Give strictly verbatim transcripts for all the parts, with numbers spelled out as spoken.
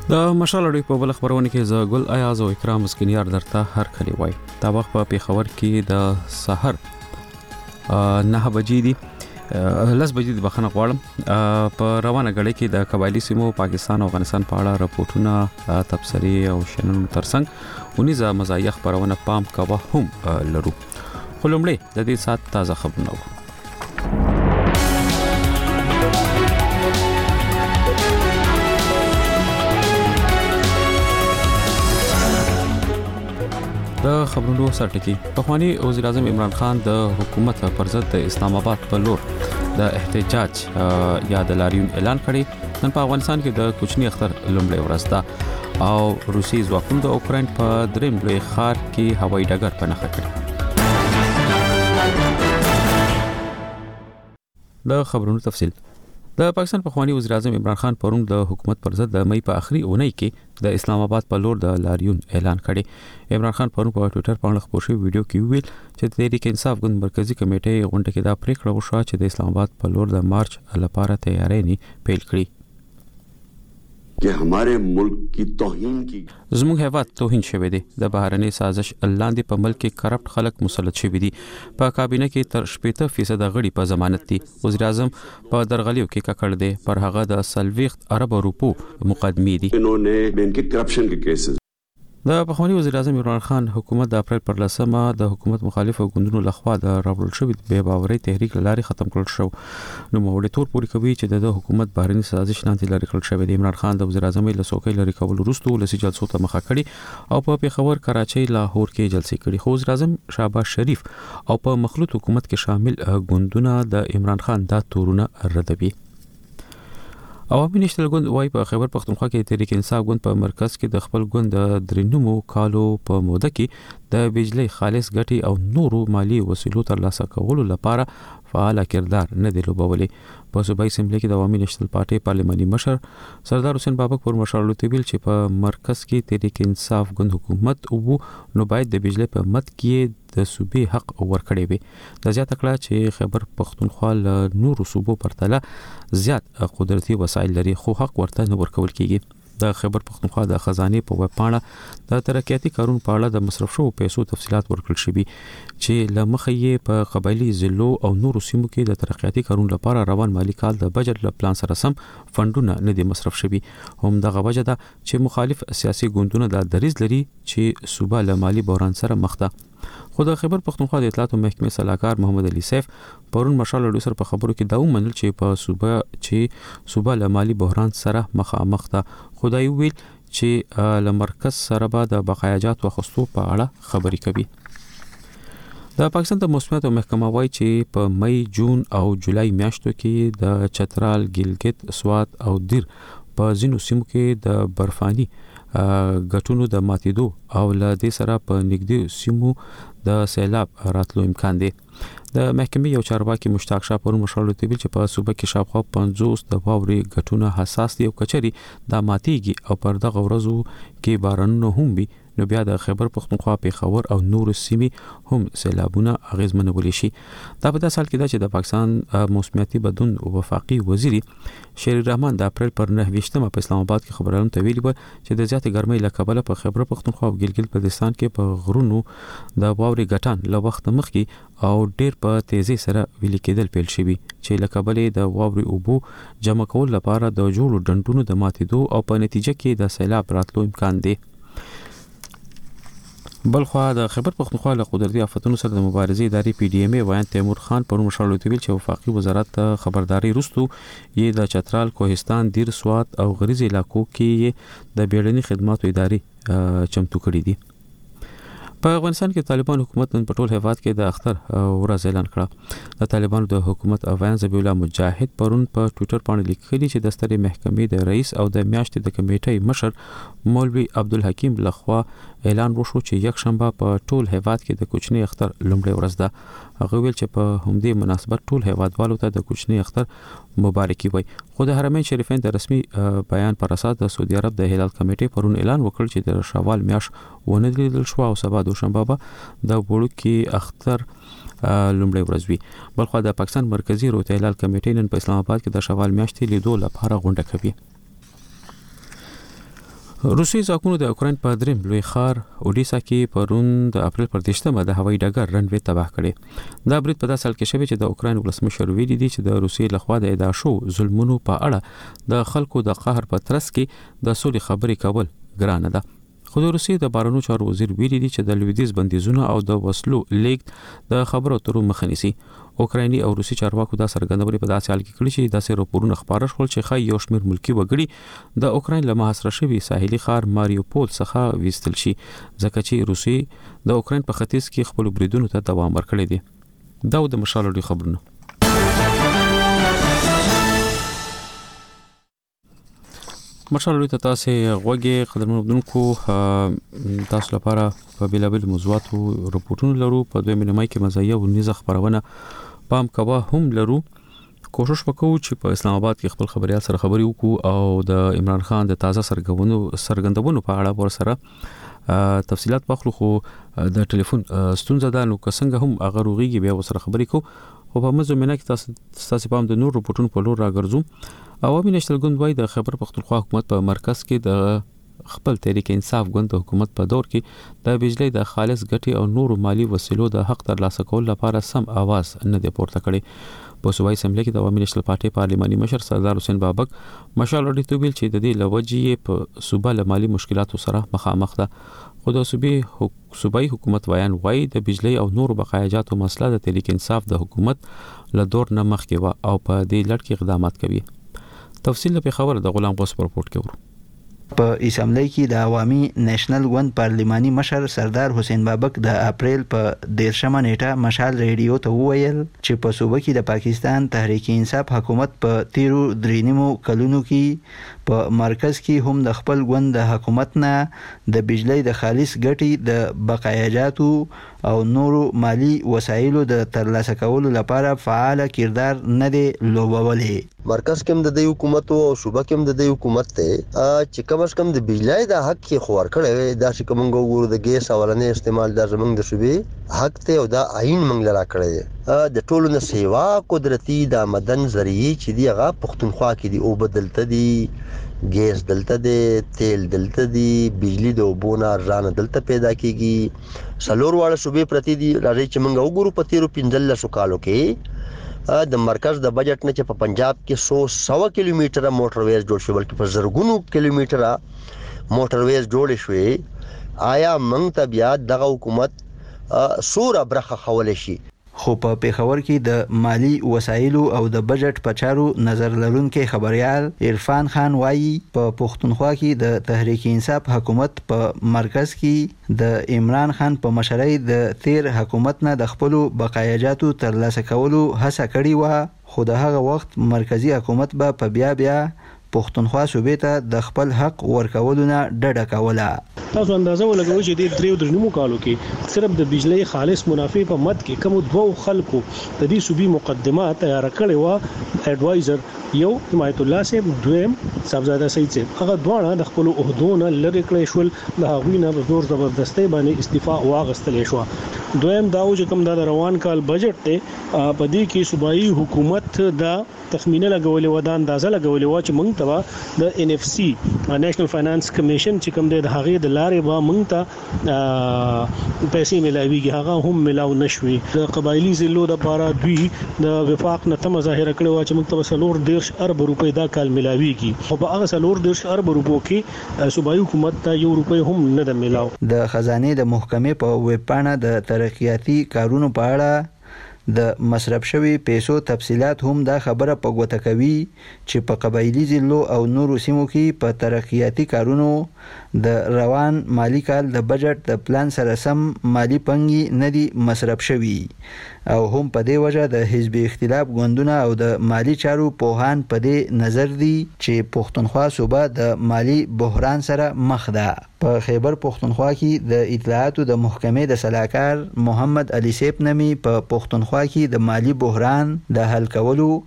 د مشال اړوي په بل خبرونه کې ز ګل ایاز او اکرام مسکینیار درته هر کلی وای دا وخت په پیښور کې د سحر نه بجې دي لس بجې د بخنه غواړم په روانه غړي کې د قبایلی سیمو پاکستان او افغانستان په اړه راپورټونه تبصری او شنن ترڅنګ ونیزه مزایخ خبرونه پام کوه هم لرو خلمړې د دې سات تازه خبرونه د خبرونو سرټکی په خواني وزیر اعظم عمران خان د حکومت پر ضد د اسلام آباد په لور د احتجاج یا د لاریون اعلان کړی نن په افغانستان کې د کوچنی اختر لومړی ورځ ده او روسي ځواکونو د اوکرين په دریم لوی ښار کې هوایي ډګر په نښه کړی د خبرونو تفصیل د پاکستان په خواني وزیر اعظم عمران خان پرون د حکومت پر ضد د مې په اخري اونۍ کې د اسلام آباد په لور د لاریون اعلان کړی عمران خان پرون په ټوئیټر باندې خپور شوی ویډیو کې ویل چې د تحریک انصاف ګوند مرکزی کمیټې غونډه کې دا پریکړه وشوه چې د اسلام آباد په لور د مارچ لپاره تیاری نه پیل کړي कि हमारे मुल्क की तौहीन की زموږ هیواد توهین شوی دی د بهرنۍ سازش لاندې په ملک کې کرپټ خلک مسلط شوی دي په کابینه کې تر شپږ فیصد غړي په ضمانت دي وزیر اعظم په درغلیو کې ککړ دي پر هغه د سلويخت ارب روپو مقدمې دي इन्होंने बैंक के करप्शन के केसेस د پخوانی وزیر اعظم عمران خان حکومت د اپریل پر لسمه د حکومت مخالف غوندونو لخوا د راوړل شوی بے باورۍ تحریک لاري ختم کړل شو نو موړې تور پوری کوي چې د حکومت بهرنی سازش لاندې لاري کړل شوی دی عمران خان د وزیر اعظم له څوکۍ لري کول وروسته لسی جلسو ته مخه کړي او په پیښور کراچۍ لاهور کې جلسې کړي خو وزیر اعظم شهباز شریف او په مخلوط حکومت کې شامل غوندونه د عمران خان د تورونه ردوي عوامي نشتل ګوند وای په خیبر پختونخوا کې تحریک انصاف ګوند په مرکز کې د خپل ګوند د درنمو کالو په موده کې د بجلی خالص ګټي او نورو مالی وسیلو ترلاسه کولو لپاره فعال کردار نه دی لوبولي په صوبایي اسمبلی کې د عوامي نشتل پارټي پارلماني مشر سردار حسین بابک پر مشرلو تیبل چې په مرکز کې تحریک انصاف ګوند حکومت او نو باید د بجلی په مت کې د صوبې حق ورکړي وي د زیات کړه چې خیبر پختونخوا له نورو صوبو پرتله زیات قدرتي وسایل لري خو حق ورته نه ورکول کیږي د خیبر پختونخوا د خزانه په ویب پاڼه د ترقیاتي کارون په اړه د مصرف شوو پیسو تفصيلات ورکړل شوي چې لمخې په قبایلی ضلعو او نورو سیمو کې د ترقیاتي کارون لپاره روان مالی کال د بجټ له پلان سره سم فندونه نه دي مصرف شوي هم دغه وجه ده چې مخالف سیاسي ګوندونه د دریز لري چې صوبه له مالی بحران سره مخ ده خو د خیبر پختونخوا د اطلاعات محکمې صلاحکار محمد علي سیف پرون مشال اډو سره په خبرو کې دا ومنل چې په صوبه چې صوبه له مالی بحران سره مخامخ ده خدای ویل چې له مرکز سره به د بقایاجات واخستو په اړه خبري کوي د پاکستان د موسمیات محکمه وايي چې په مې جون او جولای میاشتو کې د چترال ګلګت سوات او دیر په ځینو سیمو کې د برفاني غټونو د ماتیدو او له دې سره په نږدې سیمو د سیلاب راتلو امکان دی د محکمې یو چارواکي مشتاق شاه پر مشرلو تیبل چې په صوبه کې شاوخوا پنځوس د واوري غټونه حساس دي او کچري د ماتیږي او پر دغه ورځو کې بارانونه هم وي نو بیا د خیبر پختونخوا پیښور او نور سیمې هم سیلابونه اغیزمنول شي دا په داسې حال کې ده چې د پاکستان موسمیاتي بدلون وفاقي وزیر شیر الرحمن د اپریل پر نه ویشتمه په اسلام آباد کې خبرونه تویل و چې د زیاتې ګرمۍ له کبله په خیبر پختونخوا او ګلګت بلتستان کې په غرونو د واوري غټان له وخت مخکې او ډیر په تیزی سره ویل کېدل پیل شوی چې له کبله د واوري اوبو جمع کول لپاره د جوړو ډنډونو د ماتیدو او په نتیجه کې د سیلاب راتلو امکان دی بلخوا د خیبر پختونخوا له قدرتي آفتونو سره د مبارزې ادارې پی ډی ایم ای وایي تیمور خان پر مشرلو تیبل چې وفاقي وزارت خبرداري رستو یې د چترال کوهستان دیر سوات او غریز علاقو کې د بیړني خدماتو ادارې چمتو کړې دي په افغانستان کې طالبان حکومت نن په ټول هیواد کې د اختر ورځ اعلان کړه د طالبانو د حکومت اوان ذبیح الله مجاهد پرون په ټوئیټر باندې لیکلي چې د سترې محکمې د رئیس او د میاشتې د کمیټې مشر مولوی عبدالحکیم لخوا اعلان وشو چې یک شنبه په ټول هیواد کې د کوچنی اختر لومړی ورځ ده هغه ویل چې په همدې مناسبت ټول هیوادوالو ته د کوچنی اختر مبارکي وي خو د حرمین شریفین د رسمي بیان پر اساس د سعودي عرب د هلال کمیټې پرون اعلان وکړ چې د شوال میاشت ونه لیدل شو او سبا دوشنبه به د وړوکی اختر لومړی ورځ وي بلخو د پاکستان مرکزی روغتیا هلال کمیټې نن په اسلام آباد کې د شوال میاشتې لیدو لپاره غونډه کوي روسي ځواکونو د اوکرين په دریم لوی ښار اودیسا کې پرون د اپریل پر دیشتمه د هوایي ډګر رنوي تباه کړي. دا برید په داسې حال کې شوی چې د اوکرين ولسمشر ویلي دی چې د روسي لخوا د ادعا شو ظلمونو په اړه د خلکو د قهر په ترڅ کې د سولې خبرې کول ګرانه ده. خو د روسي د بارنو چارو وزیر ویلي دی چې د لویدیز بندیزونه او د وسلو لیږد د خبرو اترو مخه نیسي. اوکرایني او روسي چارواکو دا څرګندونه په داسې حال کې کړې چې داسې راپورونه خبره شول چې خای یو شمېر ملکی وګړي د اوکراین له محاصره شوي ساحلي ښار ماریوپول څخه ویستل شي ځکه چې روسي د اوکراین په ختیځ کې خپل بریدونو ته دوام ورکړی دی. دا د مشالو خبرونه. مشالو ته تاسو غوږی قدرمنو بدونکو تاسو لپاره په بیلابل موضوعاتو راپورټونه لرو. په دوه مینه مای کې مزایه او نیزه خبرونه پام کوا هم لرو. کوشش وکړو چې په اسلام آباد کې خپل خبريال سره خبري وکړو او د عمران خان د تازه سرګونو سرګندونو په اړه ور سره تفصيلات واخلو. خو د ټلیفون ستونزه ده نو څنګه هم هغه روغيږي بیا ور سره خبري کو. او په مزه مینه کې تاسو تاسو په د نور راپورټونو په لور راګرځو. عوامي نشنل ګوند وايي د خیبر پختونخوا حکومت په مرکز کې د خپل تحریک انصاف ګوند د حکومت په دور کې د بجلی د خالص ګټي او نورو مالی وسیلو د حق ترلاسه کول لپاره سم आवाज نه دی پورته کړی. په صوبایي اسمبلی کې د عوامي نشنل پارټي پارلماني مشر سردار حسین بابک مشال وړي توبیل چې د دې لوجې په صوبه له مالی مشکلاتو سره مخامخ ده. خو د صوبې صوبایي حکومت وایي وايي د بجلی او نورو بقایاجاتو مسله د تحریک انصاف د حکومت له دور نه مخکې و او په دې لړ کې اقدامات کوي. تفصیل په خبره د غلام غوث پر رپورت کې ورو. په اسمبلی کې د عوامي نېشنل ګوند پارلماني مشر سردار حسین بابک د اپریل په دیرشمه نیټه مشال ریډیو ته وویل چې په صوبه کې د پاکستان تحریک انصاف حکومت په تیرو درینمو کلونو کې په مرکز کې هم د خپل ګوند د حکومت نه د بجلی د خالص ګټي د بقایاجاتو او نورو مالی وسایلو د ترلاسه کولو لپاره فعال کردار نه دی لوبولی. مرکز کې هم د دې حکومت او صوبه کې هم د دې حکومت ته چې کم از کم د بجلی د حق کې خور کړي دا چې کوم ګورو د ګیس اولنې استعمال د زمنګ د صوبې حق ته او دا عین منګ لرا کړی د ټولو نه سیوا قدرتي د آمدن ذریعہ چې دی هغه پختونخوا کې دی او بدلته دی ګیس دلته دی تیل دلته دی بجلی د وبونه ارزان دلته پیدا کیږي. سلور واړه صوبې پرتی دی راځي چې موږ وګورو په تیرو پنځلس کالو کې د مرکز د بجټ نه چې په پنجاب کې سو سو کیلومتره موټر ویز جوړ شو بلکې په زرګونو کیلومتره موټر ویز جوړ شوې. آیا موږ ته بیا دغه حکومت سوره برخه خول شي؟ خو په پیښور کې د مالی وسایلو او د بجټ په چارو نظر لرونکي خبريال عرفان خان وایي په پښتونخوا کې د تحریک انصاف حکومت په مرکز کې د عمران خان په مشرۍ د تیر حکومت نه د خپل بقایاجاتو ترلاسه کولو هڅه کړې و. خو د هغه وخت مرکزی حکومت به په بیا بیا پښتونخوا صوبې ته د خپل حق ورکولو نه ډډه کوله. تاسو اندازه ولګوئ چې د دریو درنمو کالو کې صرف د بجلی خالص منافع په مد کې کوم دوه خلکو د دې صوبې مقدمه تیار کړې و. اډوایزر یو حمایت الله صاحب دویم صاحبزاده سید صاحب هغه دواړه د خپل عہدونه لری کړې شول د هغوی نه په زور زبردستۍ باندې استعفا واغستلې شو. دویم دا و چې کوم د روان کال بجټ ته په دې کې صوبایي حکومت د تخمینه لګولې و د اندازه لګولې و چې موږ ته د ان اف سی نېشنل فاینانس کمیشن چې کوم د هغې د لارې به موږ ته پیسې ملاويږي هغه هم ملاو نشوي. د قبایلی ضلعو د لپاره دوی د وفاق نه تم ظاهر کړي و چې موږ ته سلور دیرش ارب روپۍ دا کال ملاويږي او په هغه سلور دیرش ارب روپو کې صوبایي حکومت ته یو روپۍ هم نه د ملاو. د خزانه د محکمې په ویب پاڼه د ترقیاتي کارونو په اړه د مصرف شوی پیسو تفصيلات هم دا خبره په ګوته کوي چې په قبایلی ضلعو او نورو سیمو کې په ترقیاتي کارونو د روان مالی کال د بجټ د پلان سره سم مالی پنګي ندي مصرف شوی او هم په دې وجه د حزب اختلاف غوندونه او د مالی چارو پوهان په دې نظر دي چې پښتونخوا صوبه د مالی بحران سره مخ ده. په خیبر پښتونخوا کې د اطلاعاتو د محکمې د صلاحکار محمد علي سیب نمی په پښتونخوا کې د مالی بحران د حل کولو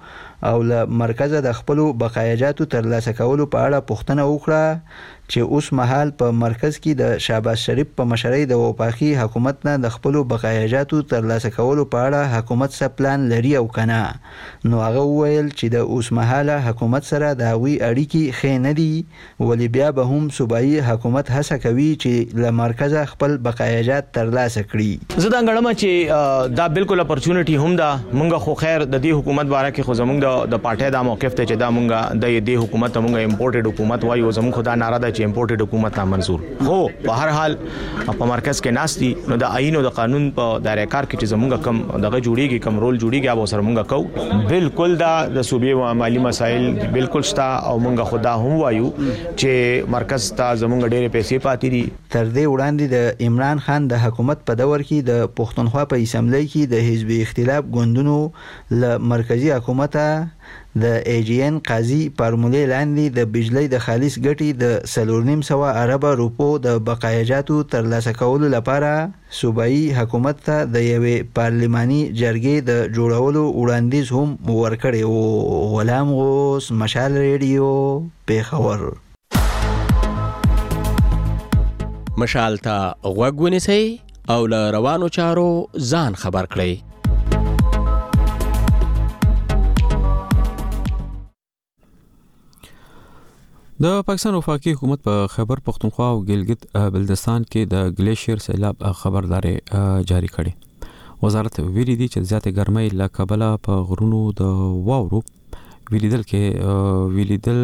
او له مرکز د خپل بقایاجاتو ترلاسه کولو په اړه پوښتنه وکړه چې اوس مهال په مرکز کې د شهباز شریف په مشرۍ د وفاقي حکومت نه د خپل بقایاجاتو ترلاسه کولو په اړه حکومت څه پلان لري او کنه. نو هغه وویل چې د اوس مهاله حکومت سره د هغوی اړیکې ښې نه دي، ولې بیا به هم صوبایي حکومت هڅه کوي چې له مرکزه خپل بقایاجات ترلاسه کړي. زه دا غواړم چې دا بالکل اپورچونټي هم ده. مونږ خو خیر د دې حکومت باره کې خو زمونږ د د پارټۍ دا موقف ته چې دا مونږ د دې حکومت مونږ امپورټډ حکومت وایو، زمونږ خو دا ناره ده چې امپورټډ حکومت نه منزور. خو په هر حال په مرکز کې ناستي نو د آئین او د قانون په دایره کار کې چې زمونږ کم دغه جوړیږي، کم رول جوړیږي، هغه سره مونږ کوو. بالکل دا د صوبې مالی مسایل بالکل شته او مونږ خدا هم وایو چې مرکز ته زمونږ ډېرې پیسې پاتې دي. تر دې وړاندې د عمران خان د حکومت په دور کې د پښتونخوا په اسمبلی کې د حزب اختلاف ګوندونو له مرکزی حکومت د ایجین قاضي فارمولې لاندې د بجلی د خالص ګټې د څلور نیم سوه اربه روپو د بقایاجاتو ترلاسه کولو لپاره صوبایي حکومت ته د یوې پارلماني جرګې د جوړولو وړاندیز هم ورکړی و. غلام غوث، مشال ریډیو، پیښور. مشال ته غوږ ونیسئ او له روانو چارو ځان خبر کړئ. د پاکستان وفاقي حکومت په خیبر پختونخوا او ګلګت بلتستان کې د ګلیشیر سیلاب خبرداري جاری کړي. وزارت ویلي دی چې زیاتې ګرمۍ له کبله په غرونو د واورو ویلیدل کې ویلیدل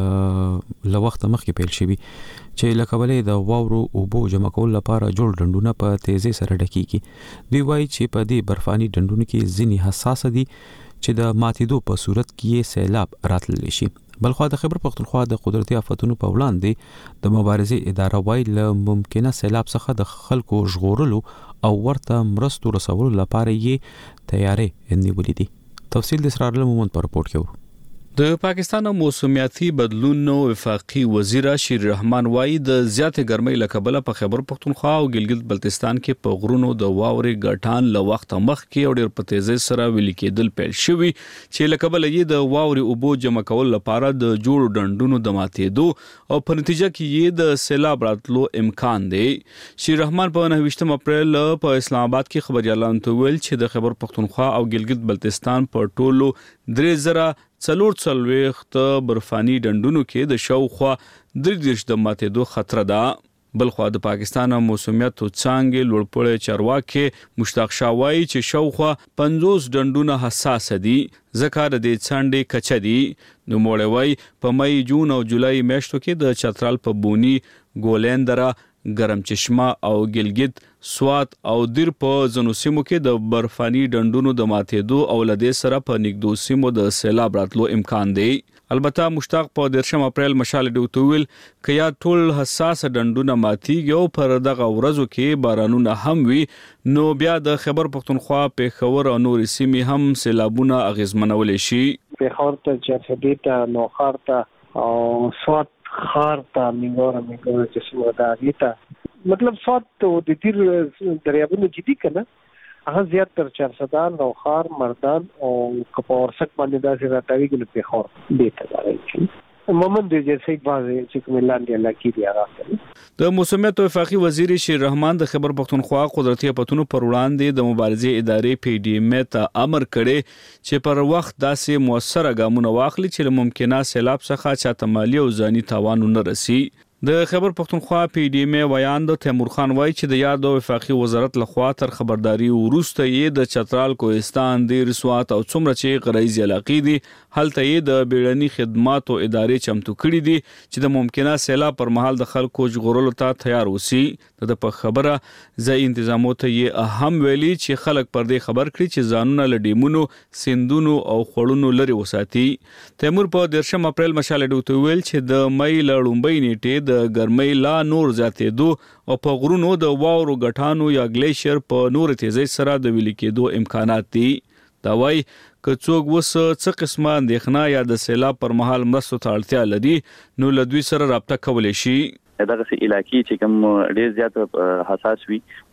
له وخت مخکې پیل شوی چې له کبله د واورو اوبو جمع کول لپاره جوړ ډنډونه په تیزی سره ډکیږي. دوی وایي چې په دې برفاني ډنډونو کې ځینې حساس دي چې د ماتېدو په صورت کې سیلاب راتللی شي. بلخوا د خیبر پختونخوا د قدرتي آفتونو په وړاندې د مبارزې اداره وایي له ممکنه سیلاب څخه د خلکو ژغورلو او ورته مرستو رسولو لپاره یې تیارې نیولې دي. تفصیل د اسرار المومن په رپورټ کې. د پاکستان موسمیاتي بدلون وفاقي وزیر شیر رحمان وایي د زیاتې ګرمۍ له کبله په خیبر پختونخوا او ګلګت بلتستان کې په غرونو د واورې غټان له وخت مخکې او ډېر په تیزۍ سره ویلي کېدل پیل شوي چې له کبله یې د واورې اوبو جمع کول لپاره د جوړو ډنډونو د ماتېدو او په نتیجه کې یې د سیلاب راتلو امکان دی. شیر رحمان په نهه ویشتم اپریل په اسلام آباد کې خبريالانو ته ویل چې د خیبر پختونخوا او ګلګت بلتستان په ټولو درې زره څلور څلوېښت برفاني ډنډونو کې د شاوخوا درې دېرش د ماتېدو خطر ده. بلخوا د پاکستان موسمیاتو څانګې لوړپوړی چارواکي مشتاق شاه وایي چې شاوخوا پنځوس ډنډونه حساس دي ځکه د دې څنډې کچه دي. نوموړی وایي په مئی، جون او جولای میاشتو کې د چترال په بونی، ګولندره، ګرم چشمه او ګلګت، سوات او دیر په ځینو سیمو کې د برفاني ډنډونو د ماتېدو او له دې سره په نږدو سیمو د سیلاب راتلو امکان دی. البته مشتاق په دیرشم اپریل مشال ډیو ویل که یا ټول حساس ډنډونه ماتیږي او پر دغه ورځو کې بارانونه هم وي نو بیا د خیبر پختونخوا، پیښور او نور سیمې هم سیلابونه اغیزمنولی شي. پیښور ته، چرخدی ته، نوخار ته او سوات خار ته، میګور میګور چې څومره دا غیته مطلب سوات ته د تیر دریابونو جدي کنه هغه زیات تر چرسدان، نوخار، مردان او کپورسک باندې داسې راتاوي کې پیښور دیته راځي. عموما د جیسې بازه چې کوم لاندې علاقې دی راځي. د موسمیات وفاقي وزیر شیر رحمان د خیبر پختونخوا قدرتي آفتونو پر وړاندې د مبارزې ادارې پی ډی ایم ته امر کړی چې پر وخت داسې موثره ګامونه واخلي چې ممکنه سیلاب څخه چاته مالی او ځاني تاوان نه رسي. د خیبر پختونخوا پی ډی ایم ویاند تیمور خان وایي چې د یاد وفاقي وزارت لخوا تر خبرداري وروسته یې د چترال، کوهستان، دیر، سوات او څومره چې غرایزي علاقې دي هلته یې د بیړني خدماتو ادارې چمتو کړي دي چې د ممکنه سیلاب پر مهال د خلکو ژغورلو ته تیار اوسي. د په خبره ځای انتظاماتو یې اهم ویلي چې خلک پر دې خبر کړي چې ځانونه له ډیمونو، سیندونو او خړونو لري وساتي. تیمور په دیرشم اپریل مشال ډیو ویل چې د مئی له لومړۍ نیټې د ګرمۍ لا نور زیاتېدو او په غرونو د واورو غټانو یا ګلیشیر په نور تیزۍ سره د ویلي کېدو امکانات دي. دا وایي که څوک وس څه قسمه اندېښنه یا د سیلاب پر مهال مرستو ته اړتیا لري نو له دوی سره رابطه کولی شي. دغه علاقې چې کوم ډېر زیات حساس وي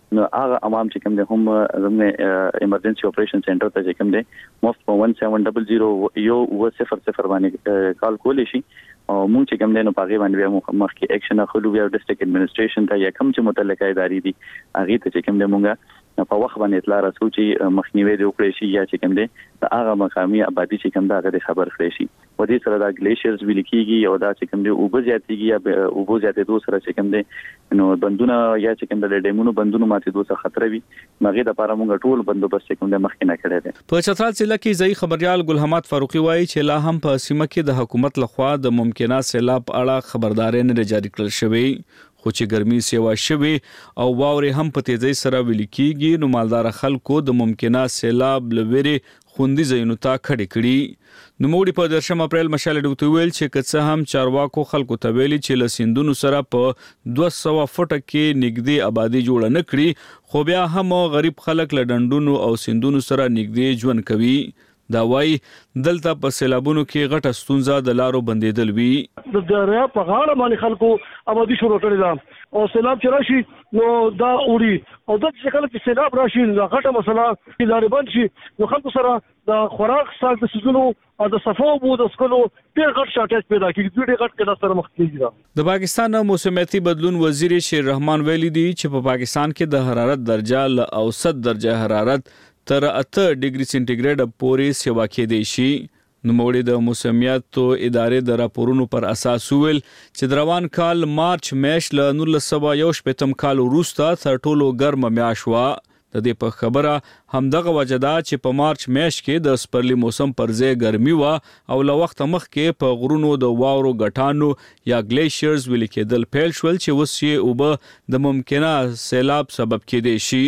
نو هغه عوام چې کوم دي هم زموږ ایمرجنسي اپریشن سنټر ته چې کوم دي مفت په one seven zero zero یو صفر صفر باندې کال کولی شي او موږ چې کوم دي نو پاغي باندې مخکې اکشن اخلو بیا ډیسټریکټ ایڈمنسټریشن ته یا کوم چې متعلقه ادارې دي هغه ته چې کوم دي موږ په وخت باندې اطلاع راسو چې مخنیوي د وکړي شي یا چې کوم دي دا هغه مقامي آبادی چې کوم دا هغه خبر کړی شي و دې سره دا ګلیشیرز ویل کیږي او دا چې کوم دي او به زیاتېږي یا او به زیاتې دوه سره چې کوم دي نو بندونه یا چې کوم د ډیمونو بندونو ماته دوه سره خطر وي مګر د لپاره موږ ټول بندوبست کوم د مخکې نه کړی دی. په چترال ضلع کې ځای خبريال ګل حماد فاروقي وایي چې لا هم په سیمه کې د حکومت لخوا د ممکنه سیلاب اړه خبرداري نه جاری کړل شوې خو چې ګرمي سیوا شوي او واوري هم په تیزی سره ویل کیږي نو مالدار خلکو د ممکنه سیلاب لوري خوندي ځایونو ته کډې کړي نو موږ په درشم اپریل مشال ډوته ویل چې کڅه هم چارواکو خلکو ته ویلي چې لسیندونو سره په دوه سوه فټه کې نږدې آبادی جوړ نه کړي خو بیا هم غریب خلک لډندونو او سیندونو سره نږدې ژوند کوي دا وای دلته په سیلابونو کې غټه ستونزه د لارو بندیدل وی د دریا په غاړه باندې خلکو آبادی شروع کړی دا او سیلاب چې راشي نو دا اوري او د څه کله چې سیلاب راشي دا غټه مسله چې لارې بند شي نو خلکو سره د خوراک ساز د سيزونو او د صفو بو د سکلو ډېر غټ شاټیج پیدا کیږي ډېر غټ کله سره مخ کیږي. د پاکستان موسمیاتي بدلون وزیر شیر رحمان ویلي دی چې په پاکستان کې د حرارت درجه ل اوسط درجه حرارت تر اته ډیګري سنټیګریډ پورې سیوا کېدی شي. نو موږ د موسمیاتو ادارې د راپورونو پر اساس ویل چې د روان کال مارچ میاشت له نولس سوه یو شپږم کال وروسته تر ټولو ګرمه میاشت وه. د دې په خبره همدغه وجه ده چې په مارچ میاشت کې د سپرلي موسم پر ځای ګرمي وه او له وخت مخکې په غرونو د واورو غټانو یا ګلیشیرز ویل کېدل پیل شول چې اوس یې اوبه د ممکنه سیلاب سبب کېدی شي.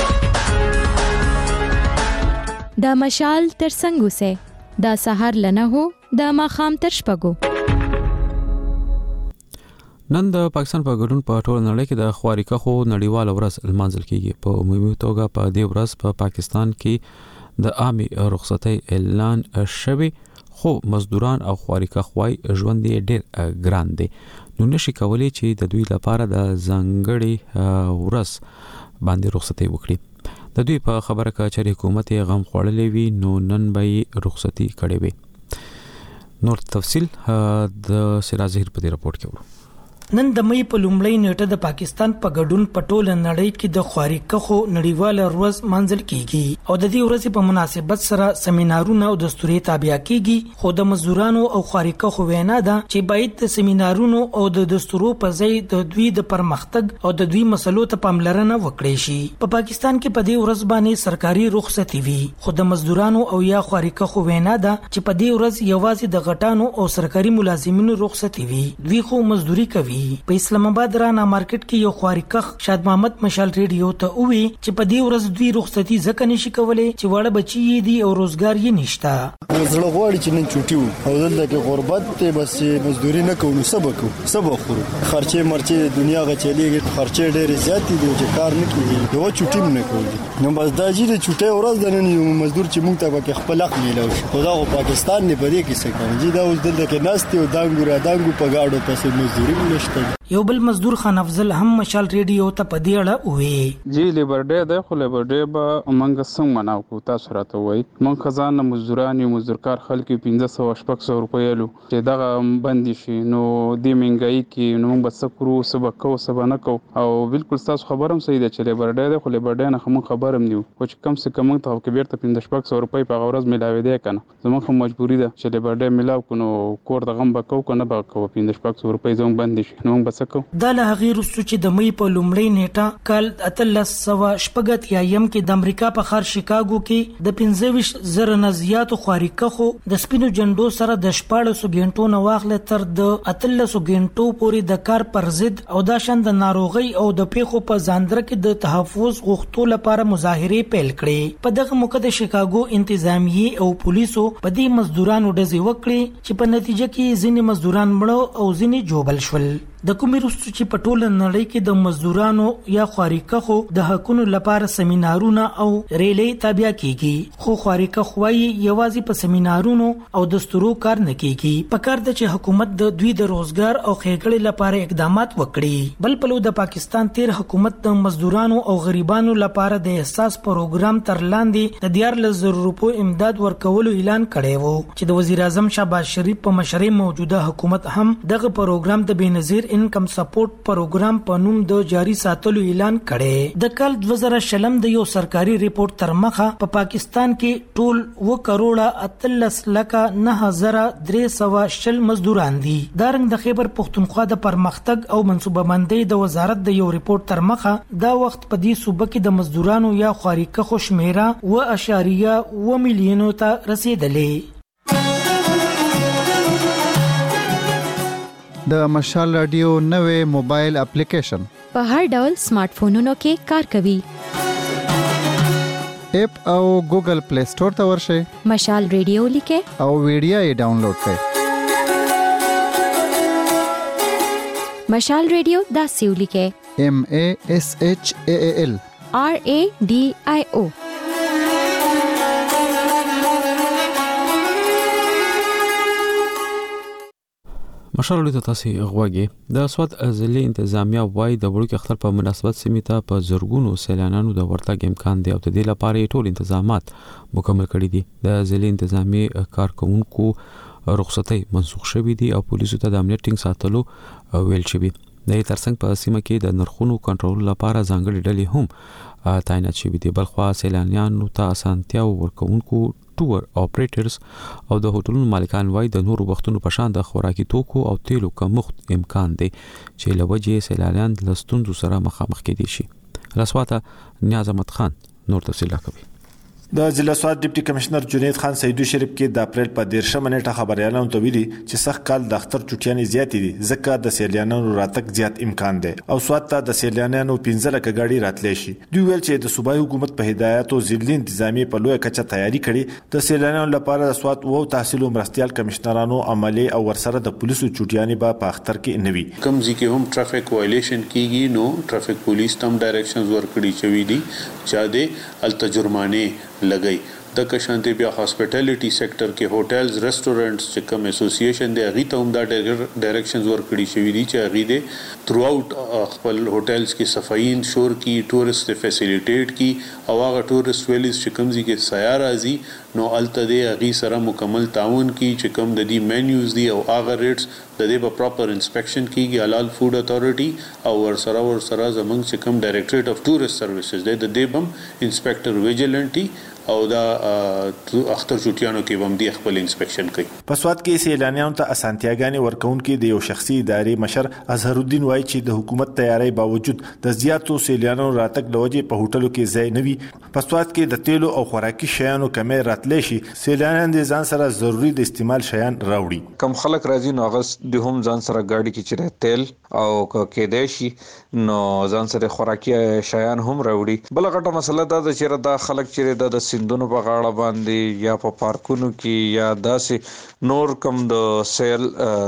دا مشال تر څنګه سه دا سحر لنه هو دا ماخام تر شپګو. نن د پاکستان په ګډون په ټول نړۍ کې د خوارکه خو نړیواله ورځ لمانځل کیږي. په عمومي توګه په دې ورځ په پا پاکستان کې د عامي رخصتۍ اعلان شوی خو مزدوران او خوارکه خوای ژوند یې ډېر ګران دي نو نشي کولای چې د دوی لپاره د ځانګړي ورځ باندې رخصتۍ وکړي. د دوی په خبره کا چې حکومت یې غم خوړلې وي نو نن به رخصتي کړي وي. نور تفصیل د سراج ظهیر په دې رپورت کې ورو. نن د مې په لومړی نیټه د پاکستان په ګډون په ټول نړۍ کې د خوارکه خو نړیواله ورځ منځل کیږي او د دې ورځې په مناسبت سره سیمینارونه او دستوري تابع کیږي خو د مزدورانو او خوارکه خو وینا ده چې باید د سیمینارونو او د دستورو په ځای د دوی د پرمختګ او د دوی مسلو ته پاملرنه وکړي شي. په پا پاکستان کې په دې ورځ باندې سرکاري رخصتي وي خو د مزدورانو او یا خوارکه خو وینا ده چې په دې ورځ یوازې د غټانو او سرکاري ملازمینو رخصتي وي دوی خو مزدوري کوي. په اسلام آباد رانا مارکیټ کې یو خوارکخ شاد محمد مشال ریډیو ته وی چې په دې ورځ دوی رخصتي ځکه نشي کولای چې وړه بچي دي او روزګار یې نشته. زړه غواړي چې نن چوټي وو او دلته کې غربت ته بس مزدوري نه کوو سبق سبق خورو خرچه مرچه دنیا غچلېږي خرچه ډېر زیات دي چې کار نه کیږي یو چوټي نه کوي نو بس دا چې چوټي ورځ د نن یو مزدور چې موږ ته به خپل حق میلاو شي خدا او پاکستان نه پدې کې څه کوي دا اوس دلته کې ناستي او دانګو را دانګو په گاډو پسې مزدوري نشته. یو بل مزدور خان افضل هم مشال ریډیو ته پدې اړه وې جی لیبر ډے ده خو لیبر ډے به موږ څنګه مناو کو تاسو راته وای موږ خزانه مزدوران یو مزدورکار خلک پنځه سوه شپږ سوه روپۍ لو چې دغه بندي شي نو د منګای کې نو موږ بس کرو سبق کو سبا نه کو او بالکل تاسو خبرم صحیح ده چې لیبر ډے ده خو لیبر ډے نه هم خبرم نیو خو چې کم څه کم ته کې بیرته پنځه شپږ سوه روپۍ په غورز ملاوي دی کنه زموږ هم مجبوری ده چې لیبر ډے ملاو کو نو کور د غم بکاو کنه بکاو پنځه شپږ سوه روپۍ زموږ بندي شي نو بس کو دا له غیر څه چې د مې په لومړی نیټه کال اتلس سوه شپږ یم کې د امریکا په ښار شیکاګو کې د پنځه ویشت زره نه زیاتو خوارکه خو د سپینو جنډو سره د شپاړسو غنټو نه واخله تر د اتلسو غنټو پورې د کار پر ضد او د شند ناروغي او د پیښو په ځاندره کې د تحفظ غوښتو لپاره مظاهره پیل کړې. په دغه موقع د شیکاګو انتظامیه او پولیسو په دې مزدورانو ډزې وکړې چې په نتیجه کې ځینې مزدوران مړه او ځینې جوبل شول. د کومې وروسته چې په ټوله نړۍ کې د مزدورانو یا خواریکخو د حقونو لپاره سیمینارونه او ریلې تابع کیږي، خو خواریکخ وايي یوازې په سیمینارونو او دستورو کار نه کیږي، پکار د چې حکومت د دوی د روزګار او خېګړې لپاره اقدامات وکړي. بل پلو د پاکستان تیر حکومت د مزدورانو او غریبانو لپاره د احساس پروګرام تر لاندې د دیارلس زره روپو امداد ورکولو اعلان کړی وو چې د وزیر اعظم شهباز شریف په مشرۍ موجوده حکومت هم دغه پروګرام د بنظیر انکم سپورټ پروګرام په نوم د جاری ساتلو اعلان کړي. د کال دوه زره شلم د یو سرکاري ریپورت تر مخه په پا پاکستان کې ټول و کروڑه اتلس لکه نه هزار درې سوه شل مزدوران دي. دا رنګ د خیبر پښتونخوا د پرمختګ او منصوبه بندۍ د وزارت د یو ریپورت تر مخه دا وخت په دې صوبه کې د مزدورانو یا خواریکخو شمیره و اشاریه و میلیونو ته رسیدلې. د مشال رادیو نوې موبایل اپلیکیشن په هر ډول سمارټ فونونو کې کار کوي. اپ او ګوګل پلی سٹور ته ورشئ، مشال رادیو لیکه او ویډیو یې ډاونلوډ کړئ. مشال رادیو داسې ولیکه M A S H A A L R A D I O. مشال ته تاسو غوږی د اسود ازلی انتظامیه وای د بلوک اختر په مناسبت سیمه په زرګونو سیلانانو د ورتګ امکان دی او د دې لپاره ټول تنظیمات مکمل کړي دي. د ازلی انتظامیه کارکونکو رخصتي منسوخ شوې دي او پولیسو ته د امنیت ټینګ ساتلو ویل شوی. د ترڅنګ په سیمه کې د نرخونو کنټرول لپاره ځانګړي ډلې هم تعینات شوې دي. بلخوا سیلانیانو ته اسانتیا ورکوونکو ټور اپریټرز او د هوټلونو مالکان وای د نورو وختونو په شان د خوراکي توکو او تیلو کمښت امکان دی چې لوجه سیلانیان لستوندو سره مخامخ کېدي شي. رسواته نیاز احمد خان نور تفصیل کوي. د ضلع سواد ډیپټي کمشنر جنید خان سیدو شریف کې د اپریل په دیرشمه نیټه خبريالانو ته ویلي چې سخت کال د اختر چټیانې زیاتې دي ځکه د سیلانیانو راتګ زیات امکان دی او سواد ته د سیلانیانو پنځه لکه ګاډي راتلی شي. دوی ویل چې د صوبایي حکومت په هدایت او ضلعي انتظامی په لویه کچه تیاری کړي د سیلانیانو لپاره د سواد او تحصیل مرستيال کمشنرانو عملي او ورسره د پولیسو چټیانې به په اختر کې نوي کم ځکه هم ټرافیک وایلیشن کیږي نو ټرافیک پولیس تم ډایریکشنز ورکړي چوي دي چې د التجرمانه لګي. د کشانتي بیا هاسپټالټي سېکټر کې هوټلز ریسټورانټس چې کوم اسوسییشن دی هغه ته هم دا ډایریکشنز ورکړي شوی دي چې هغه دې تھرو اوټ خپل هوټلز کې صفائی انشور کی ټورست فیسیلیټیټ کی او هغه ټورست ویلیز چې کوم ځای کې سیار راځي نو الته دې هغه سره مکمل تعاون کی چې کوم د دې مینیوز دی او هغه ریټس د دې په پراپر انسپیکشن کیږي. حلال فود اتھارټي او ورسره ورسره زمنګ چې کوم ډایریکټریټ اف ټورست سروسز دی د دې بم انسپیکټر ویجیلنټي او دا اختر چټیانو کې هم دی خپل انسپیکشن کوي. په سواد کې سیلانیانو ته اسانتیاګانې ورکوونکې د یو شخصي ادارې مشر اظهر الدین وایي چې د حکومت تیاری باوجود د زیاتو سیلانیانو راتګ لوجه په هوټلو کې ځای نوي. په سواد کې د تیلو او خوراکي شیانو کمې راتلی شي. سیلانیان د ځان سره ضروری د استعمال شیان راوړي. کم خلک راځي نو هغه د هم ځان سره گاډي کې چیرې تیل او کې دیشي نو ځان سره خوراکي شیان هم راوړي. بل غټه مسله دا د چیرې دا خلک چیرې د سیندونو په غاړه باندې یا په پارکونو کې یا داسې نور کم د سیل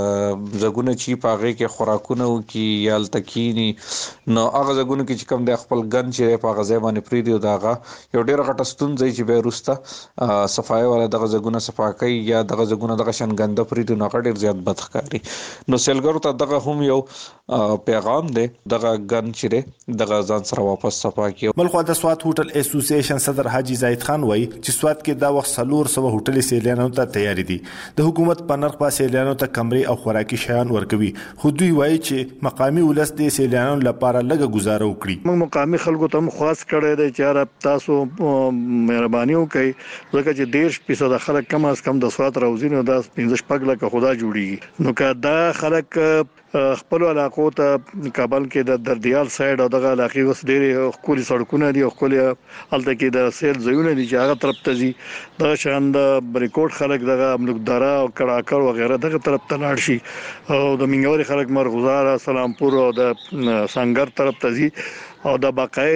زګونه چی پاغه کې خوراکونه کې یا التکینی نو هغه زګونه کې چې کم د خپل ګن چې په غزا باندې پری دی داغه یو ډیر غټه ستونزې چې به روسته صفای ولا دغه زګونه صفاکۍ یا دغه زګونه دغه شنګنده پری دی نو ډیر زیات بدخکاری. نو سیلګرو ته دغه هم یو پیغام دی دغه ګن چې دغه ځان سره واپس صفا کی. بل خو د سواد هوټل اسوسییشن صدر حاجی زاید خان وایي چې سواد کې دا وخت سلور سو هوټل سیلانیانو ته تیاری دي. د حکومت په نرخ په سیلانیانو ته کمرې او خوراکي شیان ورکوي. خو دوی وایي چې مقامی ولس د سیلانیانو لپاره لږه گزاره وکړي. موږ مقامی خلکو ته خاص کړی دی چې تاسو مهرباني وکړئ ځکه چې ډیر فیصد خلک کم از کم د سواد راوځي نو دا پنځه شپږ لکه خدا جوړیږي. نو که دا خلک خپل علاقو ته کابل کې د دردیال سایډ او دغه علاقې وس ډېر خولي سړکونه دي او خولي الته کې د سیل ځایونه دي چې هغه طرف ته ځي د شان د بریکوټ خلک دغه ملکدارا او کړهکړ وغیرہ دغه طرف ته لاړ شي او د منګوري خلک مرغزار سلامپور او د سنگر طرف ته ځي او د باقی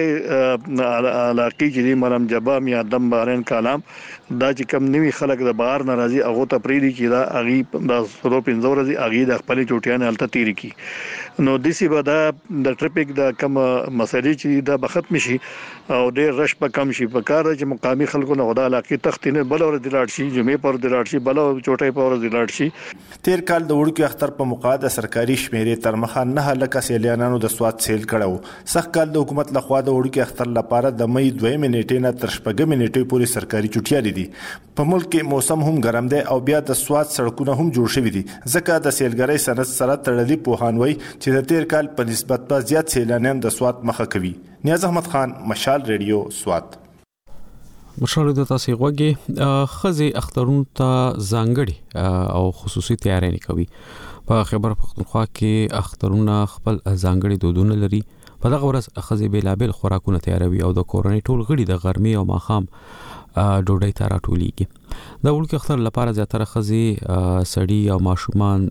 علاقې چې دی مرام جبام یا دم بارن کلام دا چې کم نوی خلک د بهر ناراضي هغه ته پریدي چې دا اغي د سرو پنځور دي اغي د خپل چوټیان الته تیر کی نو د سی به دا د ټریفیک د کم مسلې چې دا به ختم شي او ډېر رش به کم شي. په کار چې مقامي خلکو نه ودا علاقې تختینه بل ور دلاړ شي، جمعې پر دلاړ شي، بل چوټې پر دلاړ شي. تیر کال د وړکو اختر په مقاده سرکاري شمیرې تر مخه نه لکه سیلانانو د سواد سیل کړو. سخت کال د حکومت لخوا د وړکو اختر لپاره د مې دوه منټې نه تر شپږ منټې پورې سرکاري چټیا دي. په ملک کې موسم هم ګرم دی او بیا د سواد سړکونه هم جوړ شوي دي، ځکه د سیلګرۍ صنعت سره تړلي پوهانوي چې د تیر کال په نسبت په زیات سیلانیان د سواد مخه کوي. نیاز احمد خان، مشال ریډیو، سواد. مشال د تاسو غوږی خزي اخترون ته ځانګړي او خصوصي تیاری نه کوي. په خیبر پختونخوا کې اخترونه خپل ځانګړي دودونه لري. په دغه ورځ خزي بیلابل خوراکونه تیاروي او د کورنۍ ټول غړي د غرمې او ماښام ډوډۍ ته راټولېږي. د وړکو اختر لپاره زیاتره خزي سړي او ماشومان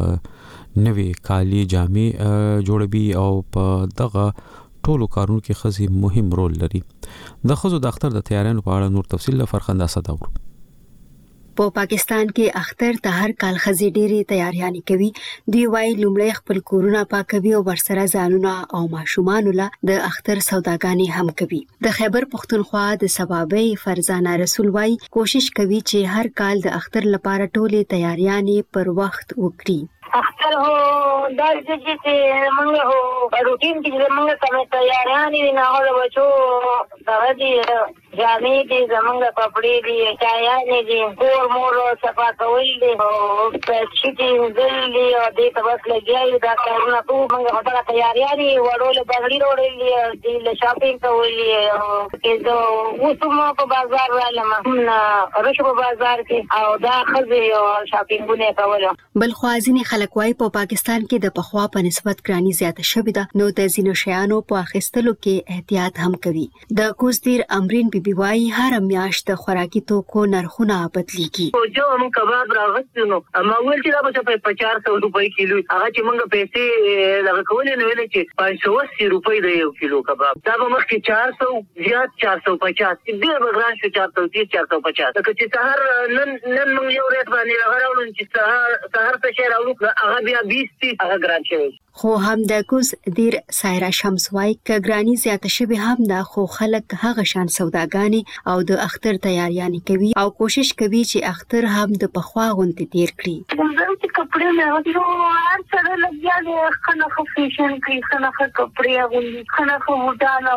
نوې کالي جامې جوړوي او په دغه ټولو کارونو کې خزي مهم رول لري. د خزو د اختر د تیاریانو په اړه نور تفصیل له فرخنده صداورو. په پاکستان کې اختر ته هر کال خزي ډېری تیاریانې کوي. دوی وايي لومړی خپل کورونه پاکوي او ورسره ځانونه او ماشومان له د اختر سوداګانې هم کوي. د خیبر پختونخوا د سبابي فرزانه رسول وايي کوشش کوي چې هر کال د اختر لپاره ټولې تیاریانې پر وخت وکړي. اختر هو دا چې موږ هو روټین کې موږ کومه تیاریانې نه هغه وچو دا دي جامې دي زمونږ کپڑے دي چایانې دي کور مور صفا کول دي او چې دې دل دي او دې په وخت لګیاي دا کارونه ټول موږ هغه تیاریانې وړول بغړي وړل دي د شاپینګ کول او کې دا وسمه په بازار راځم نه رشو په بازار کې او دا خزي او شاپینګونه کول. بل خوازینی خلک وايي په پاکستان کې د پخوا په نسبت ګرانی زیاته شوې ده، نو د زینو شیانو په اخیستلو کې احتیاط هم کوي. د کوزدیر امرین بي بي وايي هر میاشت د خوراکي توکو نرخونه بدليږي. جو هم کباب راغستو نو ما ول چې دا په پچاس سو روپۍ کیلو هغه چې موږ پیسې لږ کولې نو ویل چې پنځه سوه اسی روپۍ دی یو کیلو کباب. دا به مخکې چار سو زیات چار سو پچاس ډېر بګران شو چار سو تیس چار سو پچاس. که چې سهار نن نن موږ یو ریټ باندې راغلو چې سهار سهار ته شهر او هغه بیا بیس تی هغه ګران شوی. خو هم د کوز دیر سایرا شمس وايي ک ګرانی زیاته شوی هم دا خو خلک هغه شان سوداګانی او د اختر تیاریانې کوي او کوشش کوي چې اختر هم د پخوا غونډې تیر کړي. زموږ چې کپڑے مې نو هر څه لګیا دي خنه خو فیشن کوي خنه خو کپڑے غوندي خنه خو وډانه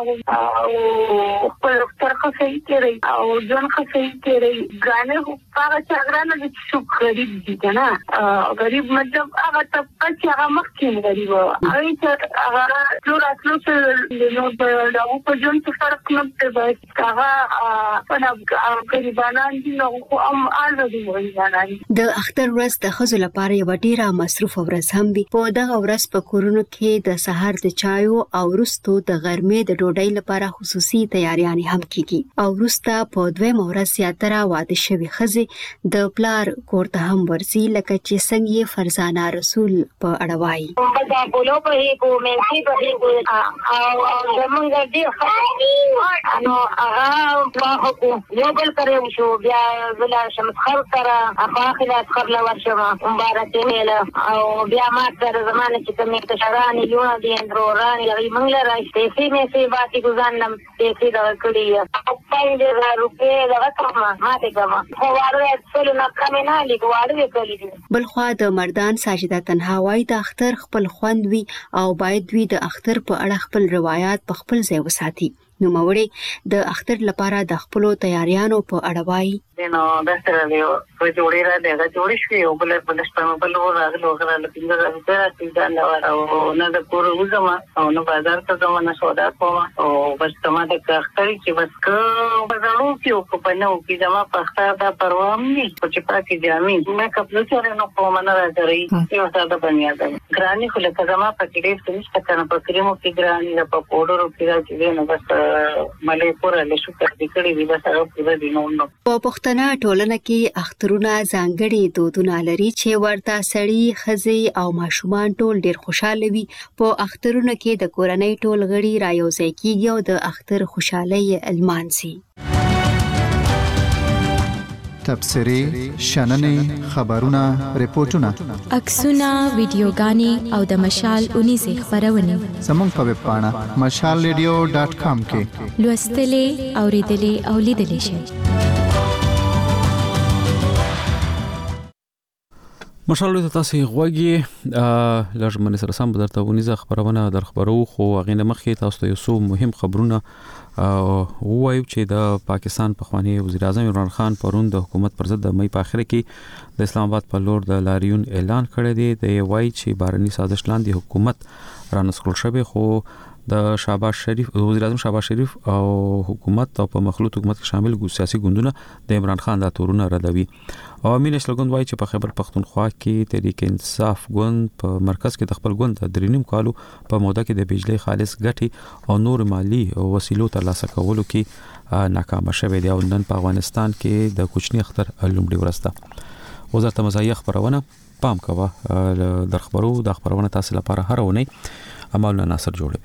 او خپل اختر خو صحیح کوي او ځان خو صحیح کوي. ګرانه خو هغه چې ګرانه د څو غریب دي کنه غریب مطلب هغه طبقه چې هغه مخکې غریب هغه چې هغه ټول اصلو څه نو د او په جون څه فرق نه پېږي. هغه په غریبانان دي نو هم الودي غریبانان. د اختر ورځ د خزو لپاره یو ډیره مصروف ورځ هم وي. په دغه ورځ په کورونو کې د سحر د چایو او وروسته د غرمې د ډوډۍ لپاره خصوصي تیاریانې هم کیږي او وروسته په دویم ورځ زیاتره واده شوي خزي د پلار کور ته هم ورځي لکه چې څنګه فرزانه رسول په اړه وايي. دا بولو په هی کو مې په هی کو او زمونږ دې خاطر انو هغه په کو یو بل کړو شو بیا ولا شمس خر سره اخر اخر لا ورشم مبارک میله او بیا ما تر زمانه چې کومه تشرانی یو دي اندرورانی لري منګل راځي چې مې سي باندې ګزانم چې دا کړی او پنځه روپے لغتما ما ته کما خو واره ټول نه کمه نه لیکواله کړی. بل خو د مردان ساجده تنها وايي د اختر خپل خوند وي او باید وي د اختر په اړه خپل روایت په خپل ځای وساتي. نو موري د اختر لپاره د خپل تیاریانو په اړه وايي. نو دا سره دی په جوړی را دی دا جوړی شوی او بل بل شپه بل راغلو غره لپاره راځي دا نو او نه د کور وزما او نو بازار ته ځم نه سودا کوم او بس تمه د اختر چې بس کو بازارو کې او په نو کې ځما په اختر دا پروام ني چې پاتې جامې مې خپل سره نو کوم نه راځي یو ساده بنیاد ګرانی خو له ځما په کې ډېر څه نشته کنه په کریمو کې ګرانی په پودرو کې راځي نو بس ملې پورا له شو کړی کړی دی بس هغه په دې نو نو په پښتنه ټولنه کې اخترونه ځانګړي دودونه لري چې ورته سړي خزي او ماشومان ټول ډېر خوشاله وي. په اخترونو کې د کورنۍ ټول غړي رايوځي کیږي او د اختر خوشحالي المانسي. تبصرې شننې خبرونه ریپورتونه عکسونه ویډیوګانې او د مشال اونیزې خبرونه زموږ په ویب پاڼه مشال ریډیو ډاټ کام کې لوستلې اوریدلې او لیدلې شئ. مشال ته تاسو غوږی لږ سره سم درته ونیزه خبرونه در خبرو خو غینه مخې تاسو ته یو څو مهم خبرونه وایو چې د پاکستان پخوانی وزیر اعظم عمران خان پرون د حکومت پر ضد د مې په اخر کې د اسلام آباد په لور د لاریون اعلان کړی دی. د وایي چې بارني سازش لاندې حکومت رانسکول شوی خو د شهباز شریف وزیر اعظم شهباز شریف او حکومت او په مخلوط حکومت کې شامل سیاسي ګوندونه د عمران خان د تورونه ردوي. عوامي نشل ګوند وایي چې په خیبر پختونخوا کې تحریک انصاف ګوند په مرکز کې د خپل ګوند د درینیم کالو په موده کې د بجلی خالص ګټي او نور مالی وسیلو ترلاسه کولو کې ناکام شوی دی او نن په افغانستان کې د کوچنی اختر لومړی ورځ ده. وزارت مزایه خبرونه پام کوه در خبرو د خبرونه تاسو لپاره هر ونی امالنا ناصر جوړوي.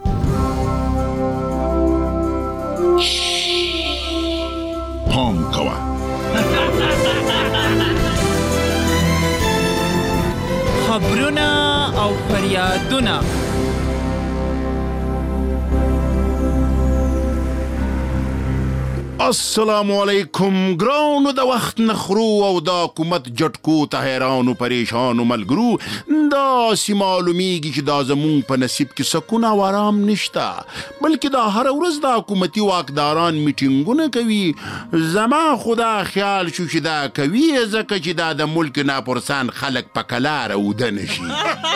پام کوه خبرونه او فریادونه السلام علیکم ګراونو د وخت نخرو او د حکومت جټکو ته حیرانو پریشانو ملګرو دا سیمالومیږي چې دا زمون په نصیب کې سکون او آرام نشته بلکې دا هر ورځ د حکومتي واکداران میټینګونه کوي. زما خدا خیال شو چې دا کوي ځکه چې دا د ملک ناپرسان خلک په کلار اوده نشي.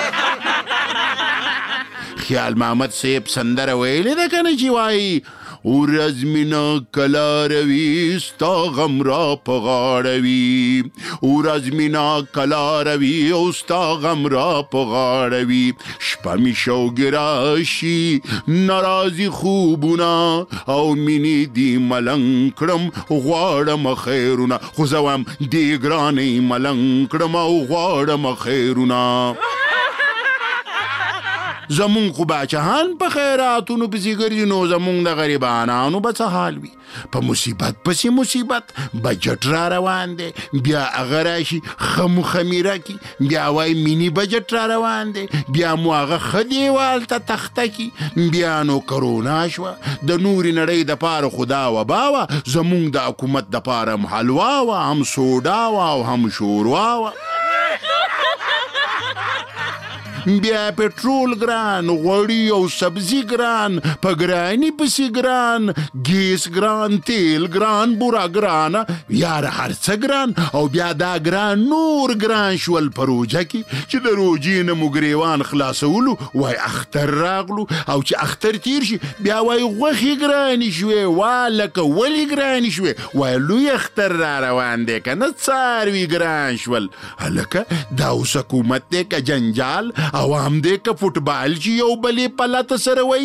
خیال محمد صاحب سندره ویلې ده کنه چې وایي ورځ مینا کلاروي ستا غم را په غاړه وي ورځ مینا کلاروي او ستا غم را په غاړه وي شپه می شوګ راشي ناراضي خوبونه او مینې دي ملنګ کړم غواړم خیرونه خو زه وایم دې ګرانې ملنګ کړم او غواړم خیرونه. زمون خو باچهان په خیراتونو پسې ګرځي نو زمون د غریبانانو به څه حال وي. په مصیبت پسې مصیبت بجټ را روان دی بیا هغه راشي خمو خمیره کی بیا وای مینی بجټ را روان دی بیا مو هغه ښه دیوال ته تخته کی بیا نو کرونا شوه د نورې نړۍ د پاره خدا وبا وه زمونږ د حکومت د پاره هم حلوا وه هم سوډا وه او هم شوروا وه. بیا پټرول ګران غوړي او سبزي ګران په ګراني پسې ګران ګیس ګران تیل ګران بورا ګران یار هر څه ګران او بیا دا ګران نور ګران شول پروژه کې چې د روجې نه مو ګریوان خلاصولو وای اختر راغلو او چې اختر تیر شي بیا وای غوښې ګرانې شوې وا لکه ولې ګرانې شوې وای لوی اختر را روان دی که نه څاروي ګران شول هلکه دا اوس حکومت دی که جنجال عوام دې که فوټبال چې یو بلې پلته سره وای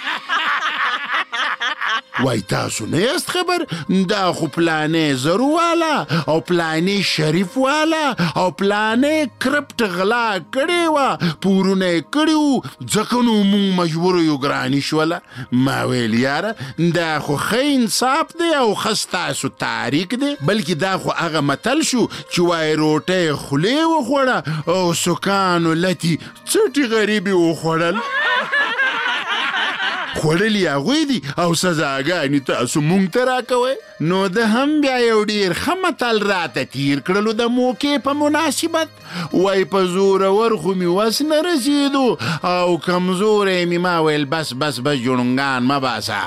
وای تاسو نه یاست خبر دا خو پلانې زرو والا او پلانې شریف والا او پلانې کرپټ غلا کړې وه پورونه یې کړي وو ځکه نو مونږ مجبور یو ګراني شوله. ما ویل یاره دا خو ښه انصاف دی او ښه ستاسو تاریک دی بلکې دا خو هغه متل شو چې وای روټۍ خولې وخوړه او سکانو لتي څټې غریبي وخوړل خوړلي هغوی دي او سزاګانې تاسو مونږ ته راکوئ. نو د هم بیا یو ډېر ښه متل راته تیر کړلو د موقع په مناسبت وای په زورور خو مې وس نه رسېدو او کمزوری مې ما ویل بس بس بس جوړنګان مه باسه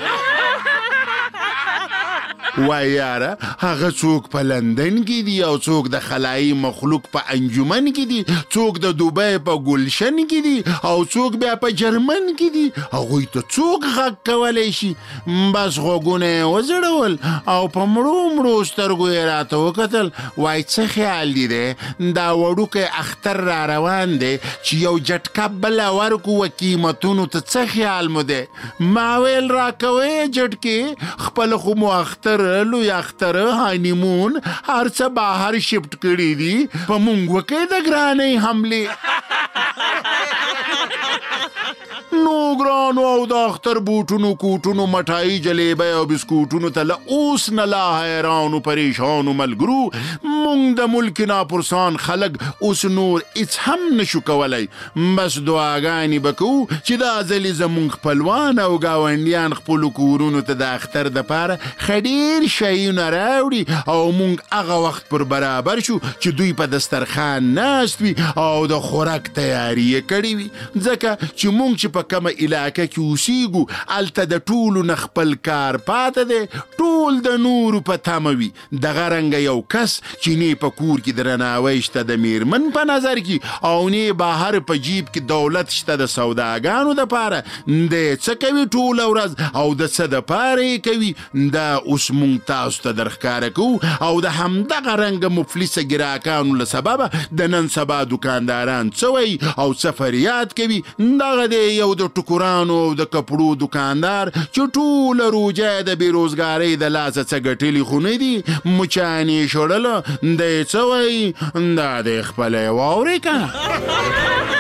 وای یاره هغه څوک په لندن کې دي او څوک د خلایي مخلوق په انجمن کې دي څوک د دوبۍ په ګلشن کې دي او څوک بیا په جرمن کې دي هغوی ته څوک غږ کولی شي بس غوږونه یې وځړول او په مړو مړو سترګو یې راته وکتل وای څه خیال دی دی دا وړوکی اختر را روان دی چې یو جټکه بله ورکو و قیمتونو ته څه خیال مو دی ما ویل راکوئ جټکې خپل خو مو اختر لوی اختر هانیمون هر څه بهر شفټ کړي دي په مونږ وکړئ د ګرانۍ حملې نو ګرانو او د اختر بوټونو کوټونو مټایي جلیبه او بسکوټونو ته له اوس نه لا حیرانو پریشانو ملګرو مونږ د ملک ناپرسان خلک اوس نور هیڅ هم نشو کولی بس دعاګانې به کوو چې دا ځلې زمونږ خپلوان او ګاونډیان خپلو کورونو ته د اختر دپاره ښه ډېر شیونه راوړي او مونږ هغه وخت پر برابر شو چې دوی په دسترخوان ناست وي او د خوراک تیاری یې کړې وي ځکه چې مونږ چې په کومه علاقه کې اوسیږو هلته د ټولو نه خپل کار پاته دی ټول د نورو په تمه وي دغه رنګه یو کس چې نه په کور کې درناوی شته د میرمن په نظر کې او نه بهر په جیب کې دولت شته د سوداګانو دپاره دی څه کوي ټوله ورځ او د څه دپاره یې کوي دا اوس مونږ تاسو ته درښکاره کوو او د همدغه رنګه مفلسه ګراکانو له سببه د نن سبا دکانداران څه وایي او څه فریاد کوي دغه دی یو د ټکرانو او د کپړو دکاندار چې ټوله روجه د بېروزګارۍ د لاسه څه ګټلي خو نه دي مچان یې شړله دی څه وایي دا دی خپله یې واورئ که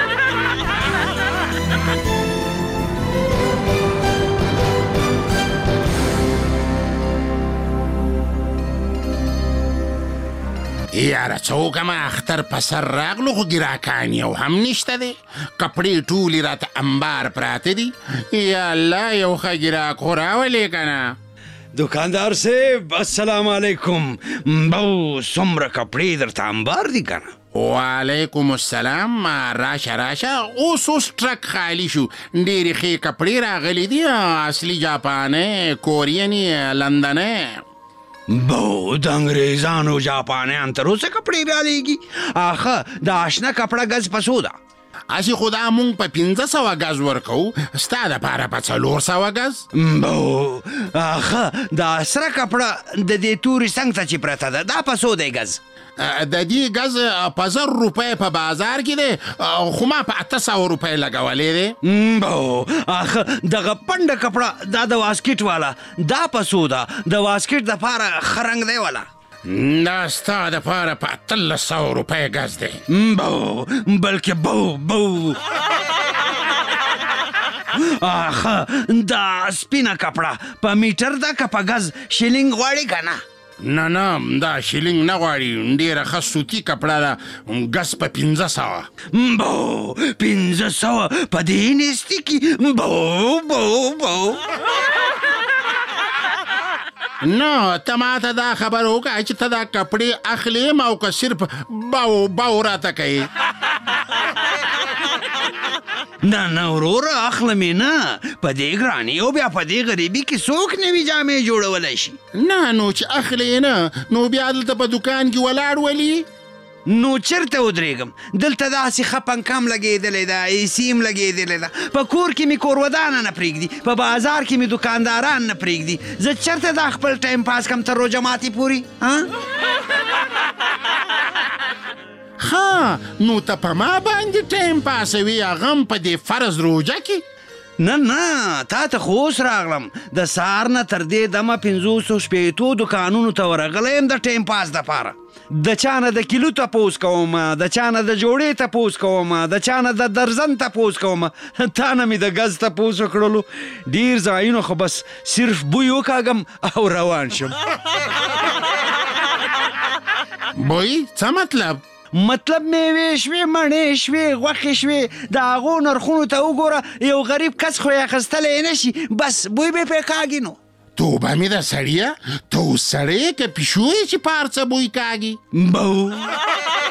یاره څوکمه اختر په سر راغلو خو ګراکان یو هم نشته دی کپړې ټولې راته انبار پراته دي یا الله یو ښه ګراک خو راولې که نه دکاندار صاحب السلام علیکم بو څومره کپړې درته انبار دي که نه وعلیکم السلام راشه راشه اوس اوس ټرک خالی شو ډېرې ښې کپړې راغلي دي اصلي جاپانۍ کورینې لندنۍ بو د انګریزانو جاپانیان تر اوسه کپړې رالیږي آخه د آشنا کپړه ګز په څو ده هسې خو دا مونږ په پنځه سوه ګز ورکوو ستا دپاره په څلور سوه ګز بو آخه دا سره کپړه د دې تورې څنګ ته چې پرته ده دا په څو دی ګز د دې ګز په زر روپۍ په بازار کې دی خو ما په اته سوه روپۍ لګولی دی بو آخه دغه پنډه کپړه دا د واسکټ والا دا په څو ده د واسکټ دپاره ښه رنګ دی والا دا ستا دپاره په اتلس سوه روپۍ ګز دی بو بلکې بو بو آخه دا سپینه کپړه په میټر ده که په ګز شیلینګ غواړي که نه نه نه دا شیلینګ نه غواړي ډېره ښه سوتي کپړه ده ګز په پنځه سوه بو پنځه سوه په دې نیستي کې بو بو بو نه ته ماته دا خبر وکړه چې ته دا کپړې اخلې او که صرف باو باو راته کوي نه نه وروره اخلم یې نه په دې ګراني او بیا په دې غریبي کې څوک نوي جامې جوړولی شي نه نو چې اخلې نه نو بیا دلته په دکان کې ولاړ ولي نو چرته ودرېږم دلته داسې ښه پنکه هم لګېدلی ده ایسي هم لګېدلی ده په کور کې مې کورودانه نه پرېږدي په بازار کې مې دکانداران نه پرېږدي زه چرته دا خپل ټایم پاس کم تر روژه ماتې پورې ها نو ته په ما باندې ټایم پاسوي هغه هم په دې فرض روژه کې نه نه تا ته خو اوس راغلم د سهار نه تر دې دمه پنځوسو شپېتو دکانونو ته ورغلی یم د ټایم پاس دپاره د چا نه د کیلو تپوس کوم د چا نه د جوړې تپوس کوم د چا نه د درزن تپوس کوم تا نه مې د ګز تپوس وکړلو ډېر ځایونو خو بس صرف بوی وکاږم او روان شم بوی څه مطلب مطلب میوې شوې مڼې شوې غوښې شوې د هغو نرخونو ته وګوره یو غریب کس خو یې اخیستلی نه شي بس بوی به پرې کاږي نو توبه مې ده سړیه ته اوس سړی که پیشو یې چې په هر څه بوی کاږي بو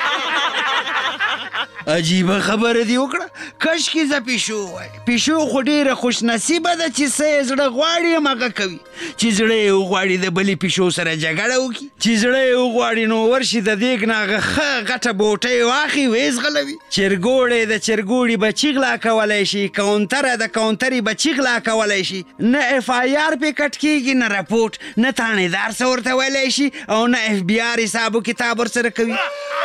عجیبه خبره دې وکړه کشکې زه پیشو وای پیشو خو ډېره خوش نصیبه ده چې څه یې زړه غواړي هماغه کوي چې زړه یې وغواړي د بلې پیشو سره جګړه وکړي چې زړه یې وغواړي نو ورشي د دیګ نه هغه ښه غټه بوټۍ واخلي ویې ځغلوي چرګوړی د چرګوړي بچي غلا کولی شي کاونتره د کاونترې بچي غلا کولی شي نه اف آی آر پې کټ کېږي نه رپورټ نه تاڼېدار څه ورته ویلی شي او نه اف بي آر حساب و کتاب ورسره کوي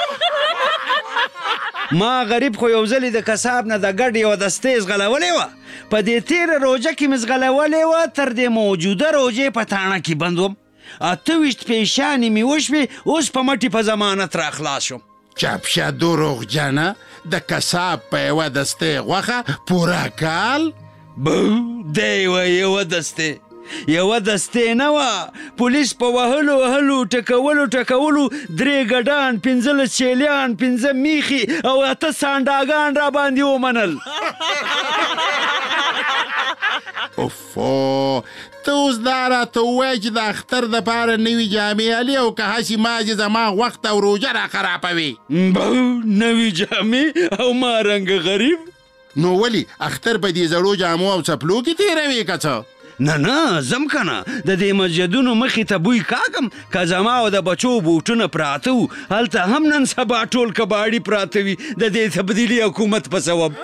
ما غریب خو یو ځلې د کساب نه د ګډ یوه دستې ځغلولې وه په دې تېره روژه کې مې ځغلولې وه تر دې موجوده روژې په تاڼه کې بند وم اته ویشت پیشانې مې وشوې اوس په مټې په ضمانت را خلاص شم چاپشه دروغجنه د کساب په یوه دستې غوښه پوره کال بو دی و یوه دستې یوه دستې نه وه پولیس په وهلو وهلو ټکولو ټکولو درې ګډان پنځلس چیلیان پنځه میخي او اته سانډاګان را باندې ومنل. اوفو ته اوس دا راته ووایه چې د اختر دپاره نوي جامې الې او که هسې ما چې زما وخت او روژه را خرابوي. بو نوي جامې او ما رنګ غریب. نو ولې اختر په دې زړو جامو او څپلو کې تېروې که څه؟ نه نه ځم که نه د دې مسجدونو مخې ته بوی کاږم که زما او د بچو بوټونه پراته وو هلته هم نن سبا ټول کباړي پراته وي د دې تبدیلي حکومت په سبب.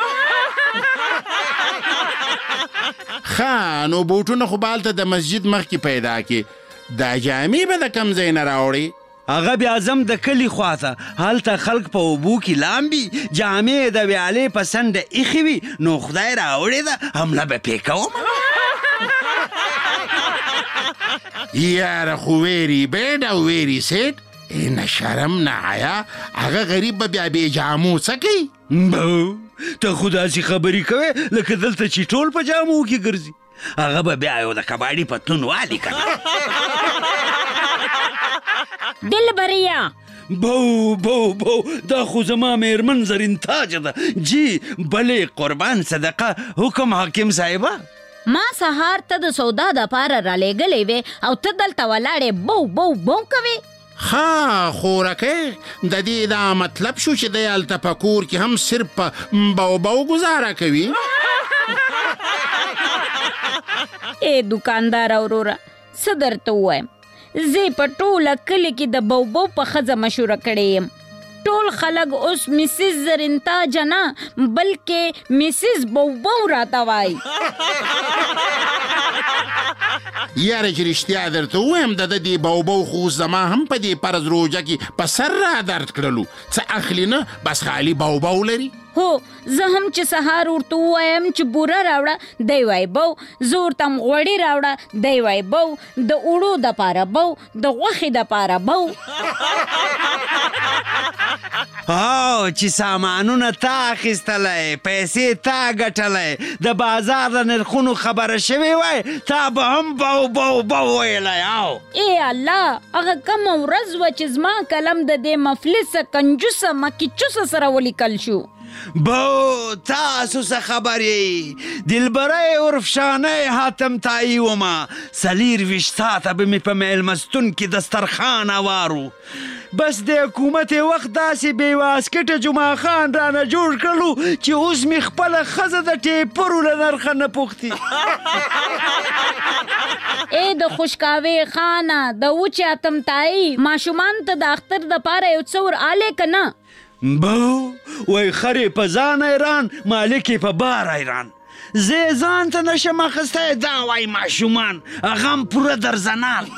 ښه نو بوټونه خو به هلته د مسجد مخکې پیدا کړې دا جامې به د کوم ځای نه راوړې؟ هغه بیا ځم د کلي خواته هلته خلک په اوبو کې لامبي جامې د ویالې په څنډه ایښې وي نو خدای راوړې ده حمله به پې کوم. یاره خو ویری بیډ او ویری سیټ نه شرم نه حیا هغه غریب به بیا بې جامو څه کوي؟ بو ته خو داسې خبرې کوې لکه دلته چې ټول په جامو کې ګرځي هغه به بیا یو د کباړي پتلون والي که نه. دلبریا بو بو بو دا خو زما میرمن زرین تاج ده جی بلې قربان صدقه حکم حاکم صاحبه. ما سهار ته د سودا د پاره را لېږلې وې او ته دلته ولاړې بو بو بو کوې. ها خورکې د دې دا مطلب شو چې دی هلته په کور کې هم صرف په بو بو ګزاره کوي. ای دوکاندار وروره څه درته ووایم زه په ټوله کلي کې د بو بو په ښځه مشوره کړې یم. ټول خلک اوس مسز زرنتاج نه بلکې مسز بو بو راته وایي. یاره چې رښتیا درته ووایم د د دې بو بو خو زما هم په دې فرض روژه کې په سر را درد کړلو څه اخلي نه بس خالي بو بو لري. هو زه هم چې سهار ورته ووایم چې بوره راوړه دی وایي بو زه ورته هم غوړي راوړه دی وایي بو د اوړو دپاره بو د غوښې دپاره بو. او چې سامانونه تا اخیستلی پیسې تا ګټلی د بازار د نرخونو خبره شوې وای تا به هم بو بو بو ویلی. او ای الله هغه کومه ورځ وه چې زما قلم د دې مفلسه کنجوسه مکیچوسه سره ولیکل شو. بو تاسو څه خبرې دلبرۍ عرفشانۍ حاتم تایي ومه څلیر ویشت ساعته به مې په میلمستون کې دسترخوان هوارو بس د حکومت وخت داسې بې واسکټه جمعه خان رانه جوړ کړلو چې اوس مې خپله ښځه د ټیپرو له نرخه نه پوښتي. ای د خوشکاوې خانه د وچې حاتم تایي ماشومان ته د اختر دپاره یو څه ور آلې که نه؟ بو وای خرې په ځان ایران مالکې په بار ایران زه ځان ته نشم اخیستی دا وای ماشومان هغه هم پوره درزنال.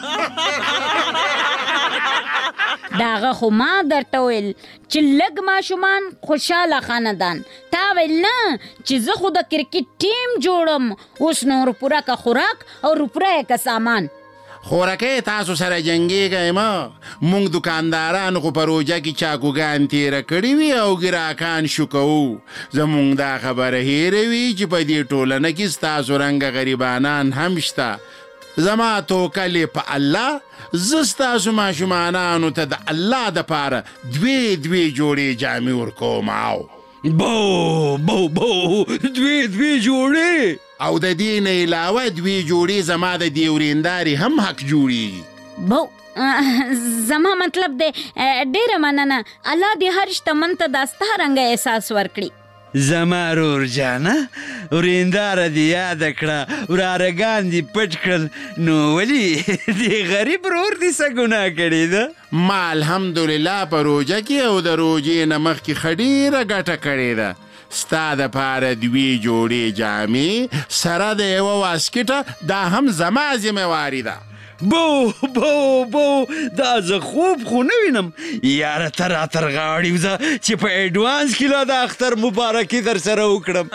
د هغه خو ما درته ویل چې لږ ماشومان خوشحاله خاندان تا ویل نه چې زه خو د کرکټ ټیم جوړم اوس نو روپوره که خوراک او روپوره که سامان. خورکې تاسو سره جنګېږئ مه موږ دوکاندارانو خو په روژه کې چاکوګان تېره کړي وي او ګراکان شو کوو زموږ دا خبره هېروي چې په دې ټولنه کې ستاسو رنګه غریبانان هم شته. زما توکل په الله زه ستاسو ماشومانانو ته د الله دپاره دوې دوې جوړې جامې ورکوم. او بو بو بو دوې دوې جوړې او د دې نه علاوه دوې جوړې زما د دې ورېندارې هم حق جوړېږي. بو زما مطلب دی ډېره مننه الله دې هر شتمن ته دا ستا رنګه احساس ورکړي. زما رور جانه ورېنداره دې یاده کړه ورارګان دې پټ کړل نو ولې دې غریب رور دې څه ګناه کړې ده؟ ما الحمدلله په روژه کې او د روژې نه مخکې ښه ډېره ګټه کړې ده. ستا دپاره دوې جوړې جامې سره د یوه واسکټه دا هم زما ذمهواري ده. بو بو بو دا زه خوب خو نه وینم یاره ته راتر غاړې وځه چې په ایډوانس کې لا د اختر مبارکي در سره وکړم.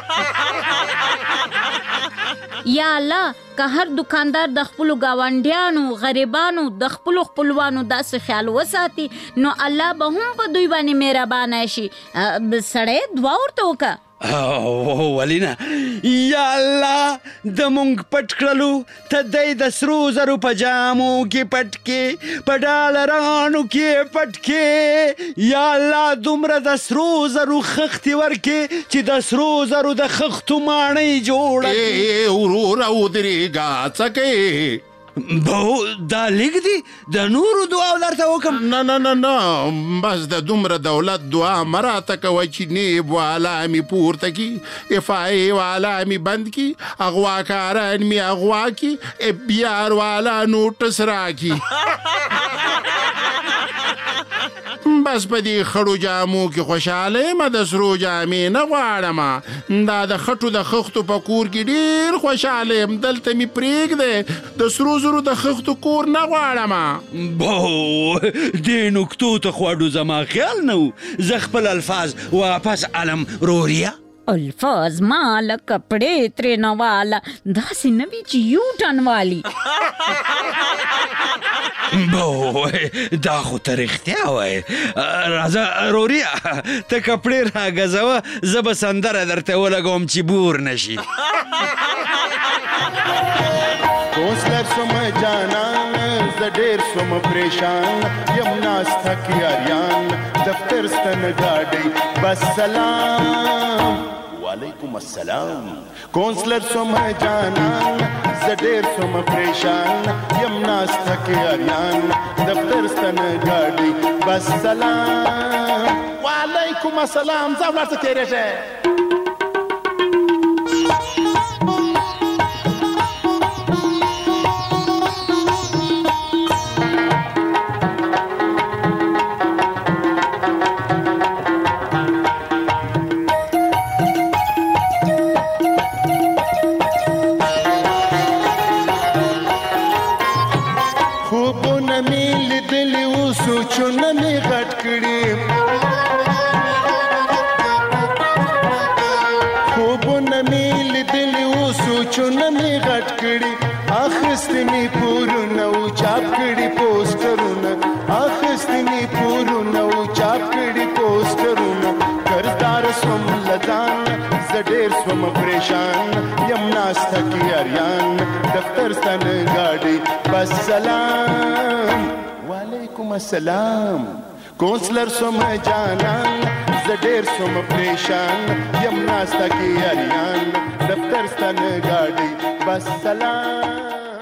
یا الله که هر دکاندار د خپلو ګاونډیانو غریبانو د خپلو خپلوانو داسې خیال وساتي نو الله به هم په دوی باندې مهربانه شي. سړی دعا ورته وکړه. او ولینا یا الله د مونږ پټ کړلو ته دی د سرو زرو په جامو کې پټ کې په ډالرانو کې پټ کې یا الله دومره د سرو زرو خښتې ورکې چې د سرو زرو د خښتو ماڼۍ جوړه ای وروره ودرېږه څه کوې بهو دا لیک دی د نورو دعا درته وکم نه نه نه نه بس د دومره دولت دعا مه راته کوه چې نیب والا مې پورته کي اف آی والا مې بند کي اغواکاران مې اغوا کي اف بی آر والا نوټس راکي بس په دې خړو جامو کې خوشحاله یم د سرو جامې نه غواړم دا د خټو د خښتو په کور کې ډېر خوشحاله یم دلته مې پرېږدی د سرو زرو د خښتو کور نه غواړم بو دې نکتو ته خواډو زما خیال نه و زه خپل الفاظ واپس علم روریا الفاظ مال کپڑے ترے والا داسې نه وي چې یو ټن والی بو دا خو ته رښتیا وایې راځه روریا ته کپړې راګزوه زه به سندره درته ولګوم چې بور نشي کوسلر سوم جانان زه ډېر سوم پریشان یم ناسته کې اریان دفتر ستن ګاډی بس سلام وعلیکم السلام کونسلر سوم جانان زه ډېر سوم پریشان یم ناسته کې اریان دفتر ستن ګاډی بس سلام وعلیکم السلام ځه ولاړ څه تېرېږې سوچونه مې غټ کړي خوبونه مې لیدلي وو سوچونه مې غټ کړي اخیستې مې پورونه و چاپ کړي پوسټرونه اخیستې مې پورونه و چاپ کړي پوسټرونه قرضدار سوم له ځان زه ډېر سوم پریشان یم ناسته کې اریان دفتر ستن ګاډي بس سلام وعلیکم السلام کونسلر سوم جانان زه ډېر سوم پریشان یم ناسته کې اریان دفتر ستن ګاډي بس سلام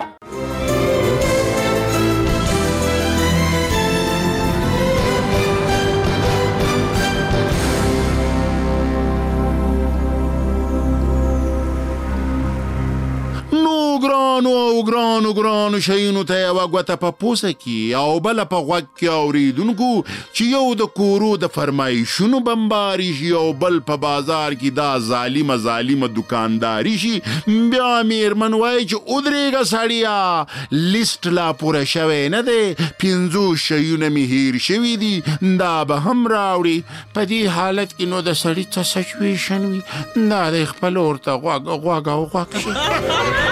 ګرانو او ګرانو ګرانو شیونو ته یوه ګوته په پوسه کې او بله په غوږ کې اورېدونکو چې یو د کورو د فرمایشونو بمباري شي او بل په بازار کې دا ظالمه ظالمه دکانداري شي بیا میرمن وایي چې ودرېږه سړیه لیست لا پوره شوی نه دی پنځوس شیونه مې هیر شوي دي دا به هم راوړي په دې حالت کې نو د سړي څه سچویشن وي دا دی خپل ورته غوږ غوږ او غوږ شي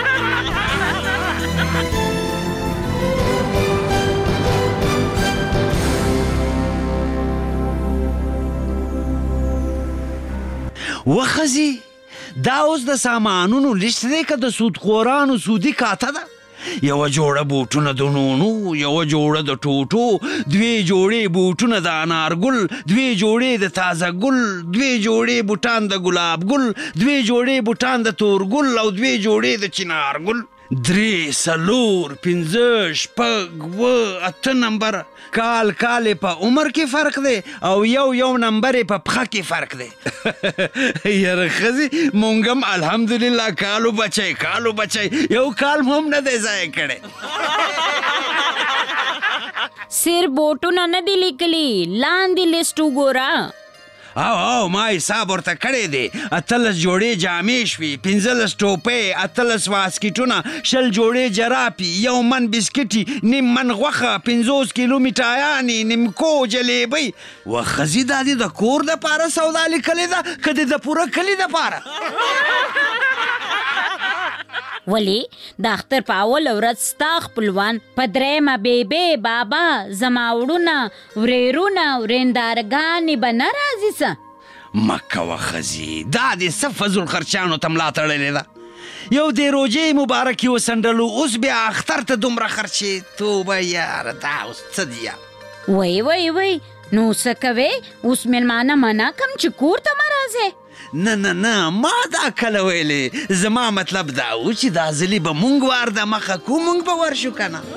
وخزي دا اوس د سامانونو لیست دی که د سودخورانو سودي کاته ده یوه جوړه بوټونه د نونو یوه جوړه د ټوټو دوې جوړې بوټونه د انارګل دوې جوړې د تازه ګل دوې جوړې بوټان د ګلاب ګل دوې جوړې بوټان د تورګل او دوې جوړې د چنارګل درې څلور پنځه شپږ اووه اته نمبر کال کال په عمر کې فرق دی او یو یو نمبر په پښه کې فرق دی یاره ښځې مونږ هم الحمدلله کالو بچی کالو بچی یو کال هم نه دی ضایع کړی سر بوټونه نه دي لیکلي لاندې لیست وګوره او او ما حساب ورته کړی دی اتلس جوړې جامې شوي پنځلس ټوپۍ اتلس واسکټونه شل جوړې جراپي یو من بسکټي نیم من غوښه پنځوس کیلو میټایانې نیمکو جلیبۍ و ښځې دا دې د کور دپاره سودا لیکلې ده که د د پوره کلي دپاره ولې د اختر په اول ورځ ستا خپلوان په درېیمه بیبې بابا زما وړونه ورېرونه ورېندارګانې به نه راځي څه مکه و خزي دا دې څه فضل خرچانو ته ملا تړلې ده یو دې روجې مبارکې وسنډلو اوس بیا اختر ته دومره خرچې توبه یاره دا اوس څه دي وای وای وای نو څه کوې اوس مېلمانه منع کم چې کور ته مه راځې نه نه نه ما دا کله ویلې زما مطلب دا و چې دا ځلې به مونږ وار د مخه کو مونږ به ورشو که نه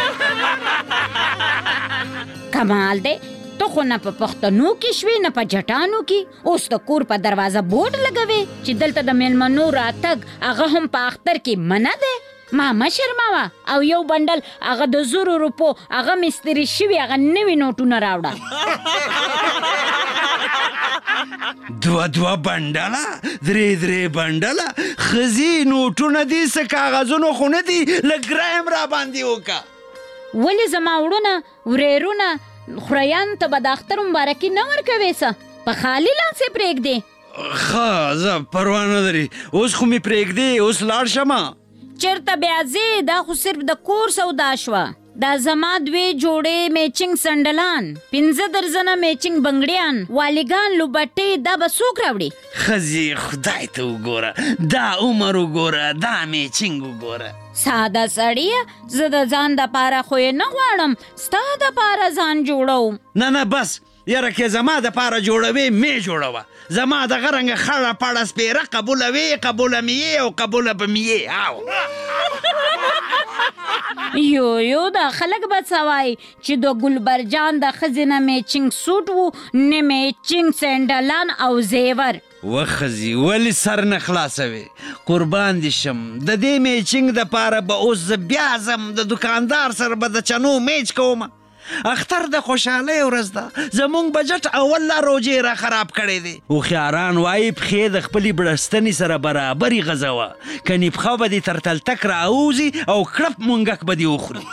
کمال دی ته خو نه په پښتنو کې شوې نه په جټانو کې اوس د کور په دروازه بورډ لګوې چې دلته د میلمنو راتګ هغه هم په اختر کې منع دی ما مه شرموه او یو بنډل هغه د زرو روپو هغه مستري شوي هغه نوي نوټونه راوړه دوه دوه بنډله درې درې بنډله ښځې نوټونه دي څه کاغذونو خو نه دي لږ ګرایم را باندې وکړه ولې زما وړونه ورېرونه خریان ته به د اختر مبارکي نه ورکوې څه په خالي لاس یې پرېږدې ښه زه پروا نه لري اوس خو مې پرېږدې اوس لاړ شمه چېرته بیا ځې دا خو صرف د کور سودا شوه دا زما دوې جوړې میچنګ سنډلان پنځه درزنه میچنګ بنګړیان والیګان لوبټې دا به څوک راوړي ښځې خدای ته وګوره دا عمر وګوره دا میچنګ وګوره ساده سړیه زه د ځان دپاره خو یې نه غواړم ستا دپاره ځان جوړوم نه نه بس یاره که زما دپاره جوړوې مې جوړوه زما دغه رنګه خړه پړه سپېره قبولوې قبوله مې یې او قبوله به مې یې او یو یو دا خلک به څه وایي چې د ګلبرجان د ښځې نه میچنګ سوټ و نه میچنګ سینډلان او زیور وښځې ولې سر نه خلاصوې قربان دې شم د دې میچنګ دپاره به اوس زه بیا ځم د دوکاندار سره به د چنو میچ کومه اختر د خوشحالۍ ورځ ده زمونږ بجټ اول لا روجې را خراب کړی دی هوښیاران وایي پښې د خپلې بړستنې سره برابرې غځوه کنې پښه به دې تر تلتک راوځي او کړپ مونګک به دې وخوري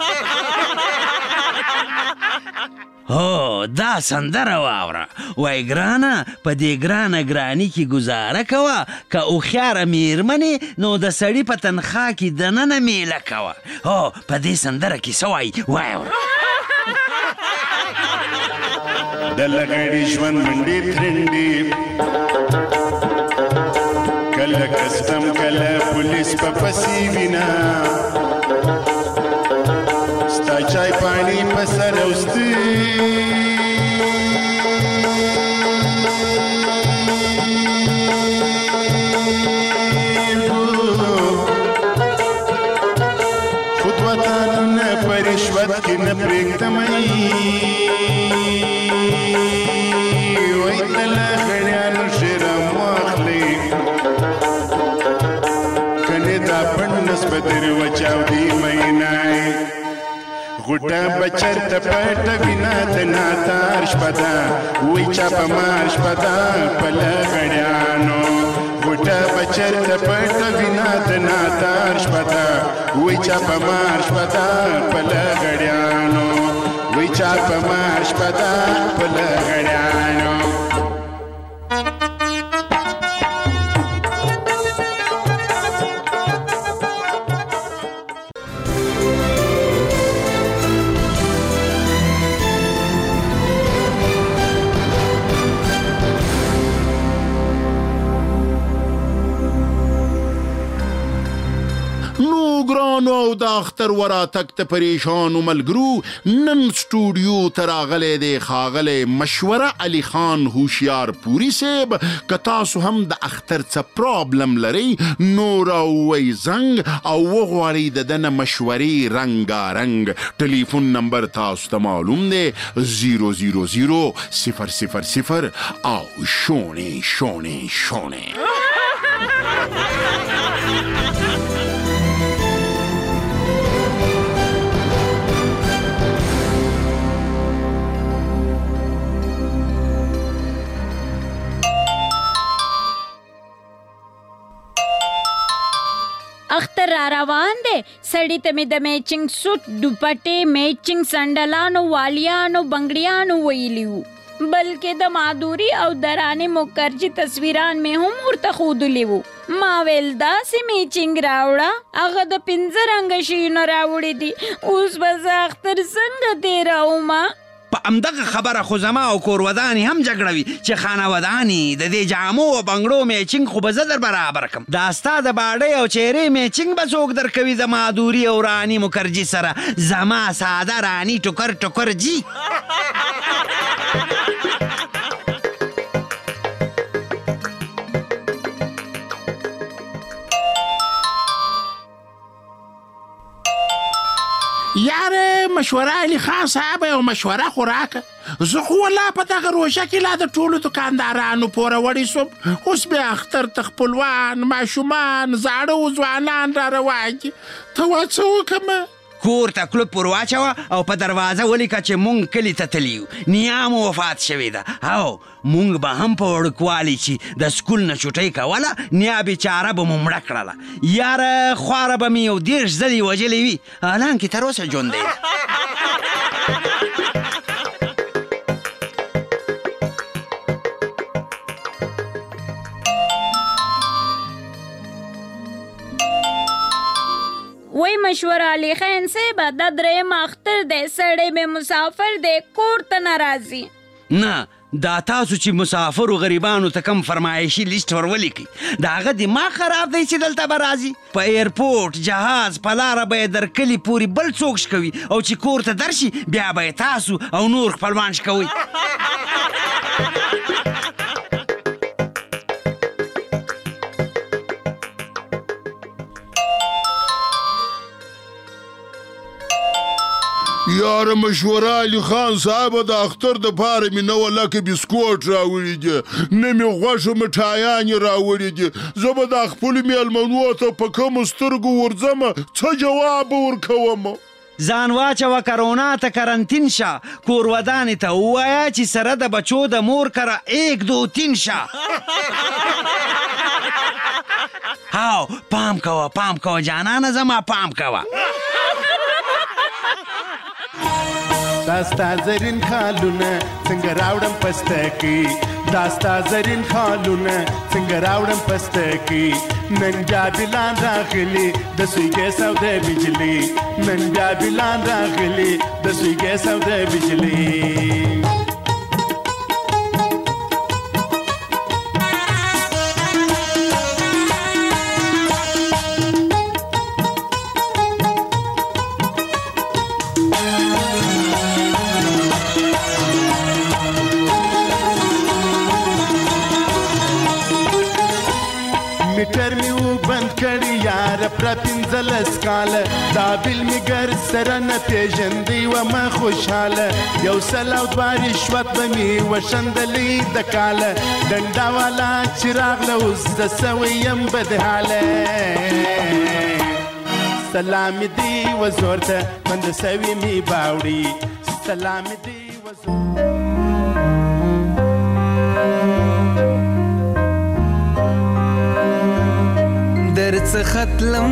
هو دا سندره واوره وای ګرانه په دې ګرانه ګراني کې ګزاره کوه که هوښیاره مېرمنې نو د سړي په تنخوا کې دننه میله کوه هو په دې سندره کې څه وایي واوره د لغړی ژوند منډې ترنډې کله کسټم کله پولیس په پسې وینا ستا چای پاڼې په سر اوستي خود وطنونه په رشوت کې نه پرېږدمئ بدر وچاو دی مینای غټه بچر ته پټ وینا د ناتار شپدا وای چا په مار شپدا په لغړیانو غټه بچر ته پټ وینا د ناتار شپدا وای چا په مار شپدا په لغړیانو وای چا په مار شپدا په لغړیانو ګرانو او د اختر وراتګ ته پریشانو ملګرو نن سټوډیو ته راغلی دی ښاغلی مشوره علي خان هوښیار پوري صاحب که تاسو هم د اختر څه پرابلم لرئ نو راووئ زنګ او وغواړئ د ده نه مشورې رنګارنګ ټلیفون نمبر تاسو ته معلوم دی زیرو زیرو زیرو صفر صفر صفر او شونې شونې شونې اختر را روان دی سړی ته مې د میچنګ سوټ دوپټې میچنګ سنډلانو والیانو بنګړیانو ویلي وو بلکې د مادوري او درانې مکرجي تصویران مې هم ورته ښودلي وو ما ویل داسې میچنګ راوړه هغه د پنځه رنګه شیونه راوړي دي اوس به زه اختر څنګه تېرومه په همدغه خبره خو زما او کورودانې هم جګړه وي چې خانودانې د دې جامو او بنګړو میچنګ خو به زه در برابر کړم. دا ستا د باډۍ او چهرې میچنګ به څوک درکوي د مادوري او رانی مکرجي سره؟ زما ساده رانی ټوکر ټوکر جي. یاره مشوره علی خان صاحب یو مشوره خو راکه. زه خو والله په دغه روژه کې لا د ټولو دکاندارانو پوره وړی سوم، اوس بیا اختر ته خپلوان ماشومان زاړه و ځوانان را روان دي. ته وا څه وکړمه؟ کور ته کلوب پر واچوه او په دروازه ولیکه چې مونږ کلي ته تلي یو، نیا مو وفات شوې ده او مونږ به هم په وړوکوالي چې د سکول نه چوټۍ کوله نیا بیچاره به مو مړه کړله. یاره خواره به مې یو دېرش ځلې وژلې وي، حالانکې تر اوسه ژوندی ده. وای مشوره علی خان صاحب دا دریم اختر دی، سړی مې مسافر دی، کور ته نه راځي. نه دا تاسو چې مسافر و غریبانو ته کم فرمایشي لیست ور ولیکئ، د هغه دماغ خراب دی چې دلته به راځي. په ایرپورټ جهاز په لاره به یې در کلي پورې بل څوک شکوي او چې کور ته درشي بیا به یې تاسو او نور خپلوان شکوئ. یاره مشوره علی خان صاحب د اختر د پاره مې نه ولکه بسکوټ راوړي دي، نه مې غوښه مټایانې راوړي دي. زه به د خپلو میلمنو ته په کومو سترګو ورځم، څه جواب به ورکوم؟ ځان واچوه کرونا ته کرنتین شه، کورودانې ته ووایه چې سره د بچو د مور کره ایک دو تین شه. هاو پام کوه پام کوه جانانه زما پام کوه. داستا زرین خالونه څنګه راوړم پستکی، داستا زرین خالونه څنګه راوړم پستکی. نن بیا بلان راغلی د سوی ګیس او د بجلی، نن بیا بلان راغلی د سوی ګیس او د بجلی. میټر می و بند کړی یار پر پنځلس کاله، دا بل می ګر سره نه پیژندی و ما خوشحاله. یو سل او دوه رشوت به می وشندلې د کاله، ډنډا والا چې راغله اوس د سوی یم بدحاله. سلام دی و زور ته مند سوی می باوړي، سلام دی و زور. درڅ ختلم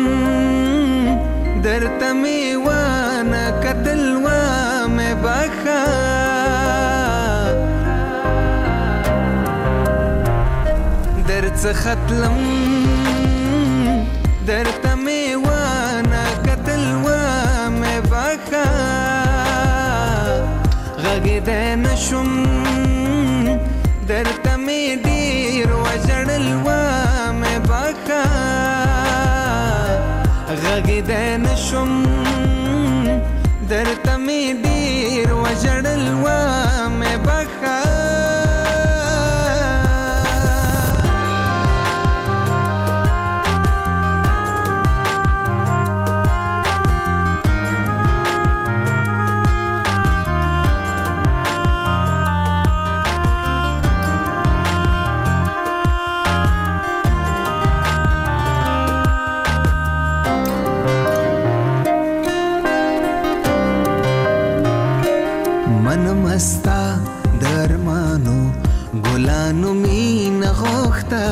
درته می وانه کتل و مې بخا، درڅ ختلم درته می وانه کتل و مې بخا. غږېدی نشم درته می ډېر وژړل و مې بخا. غږېدی نشم درته می ډېر وژړل و مې بخا. مستا درمانو ګلانو مين غوښتا،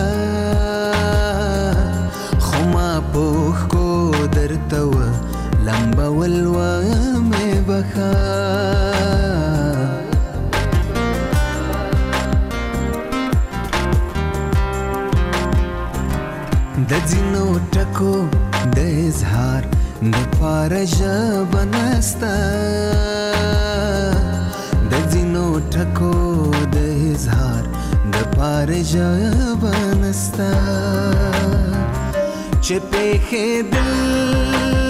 خو ما پوښ کو درته و لمبول و مې بخا. د ځینو ټکو د اظهار د پاره ژبه نسته، اظهار د پار ژبه نستا چې پېښې دل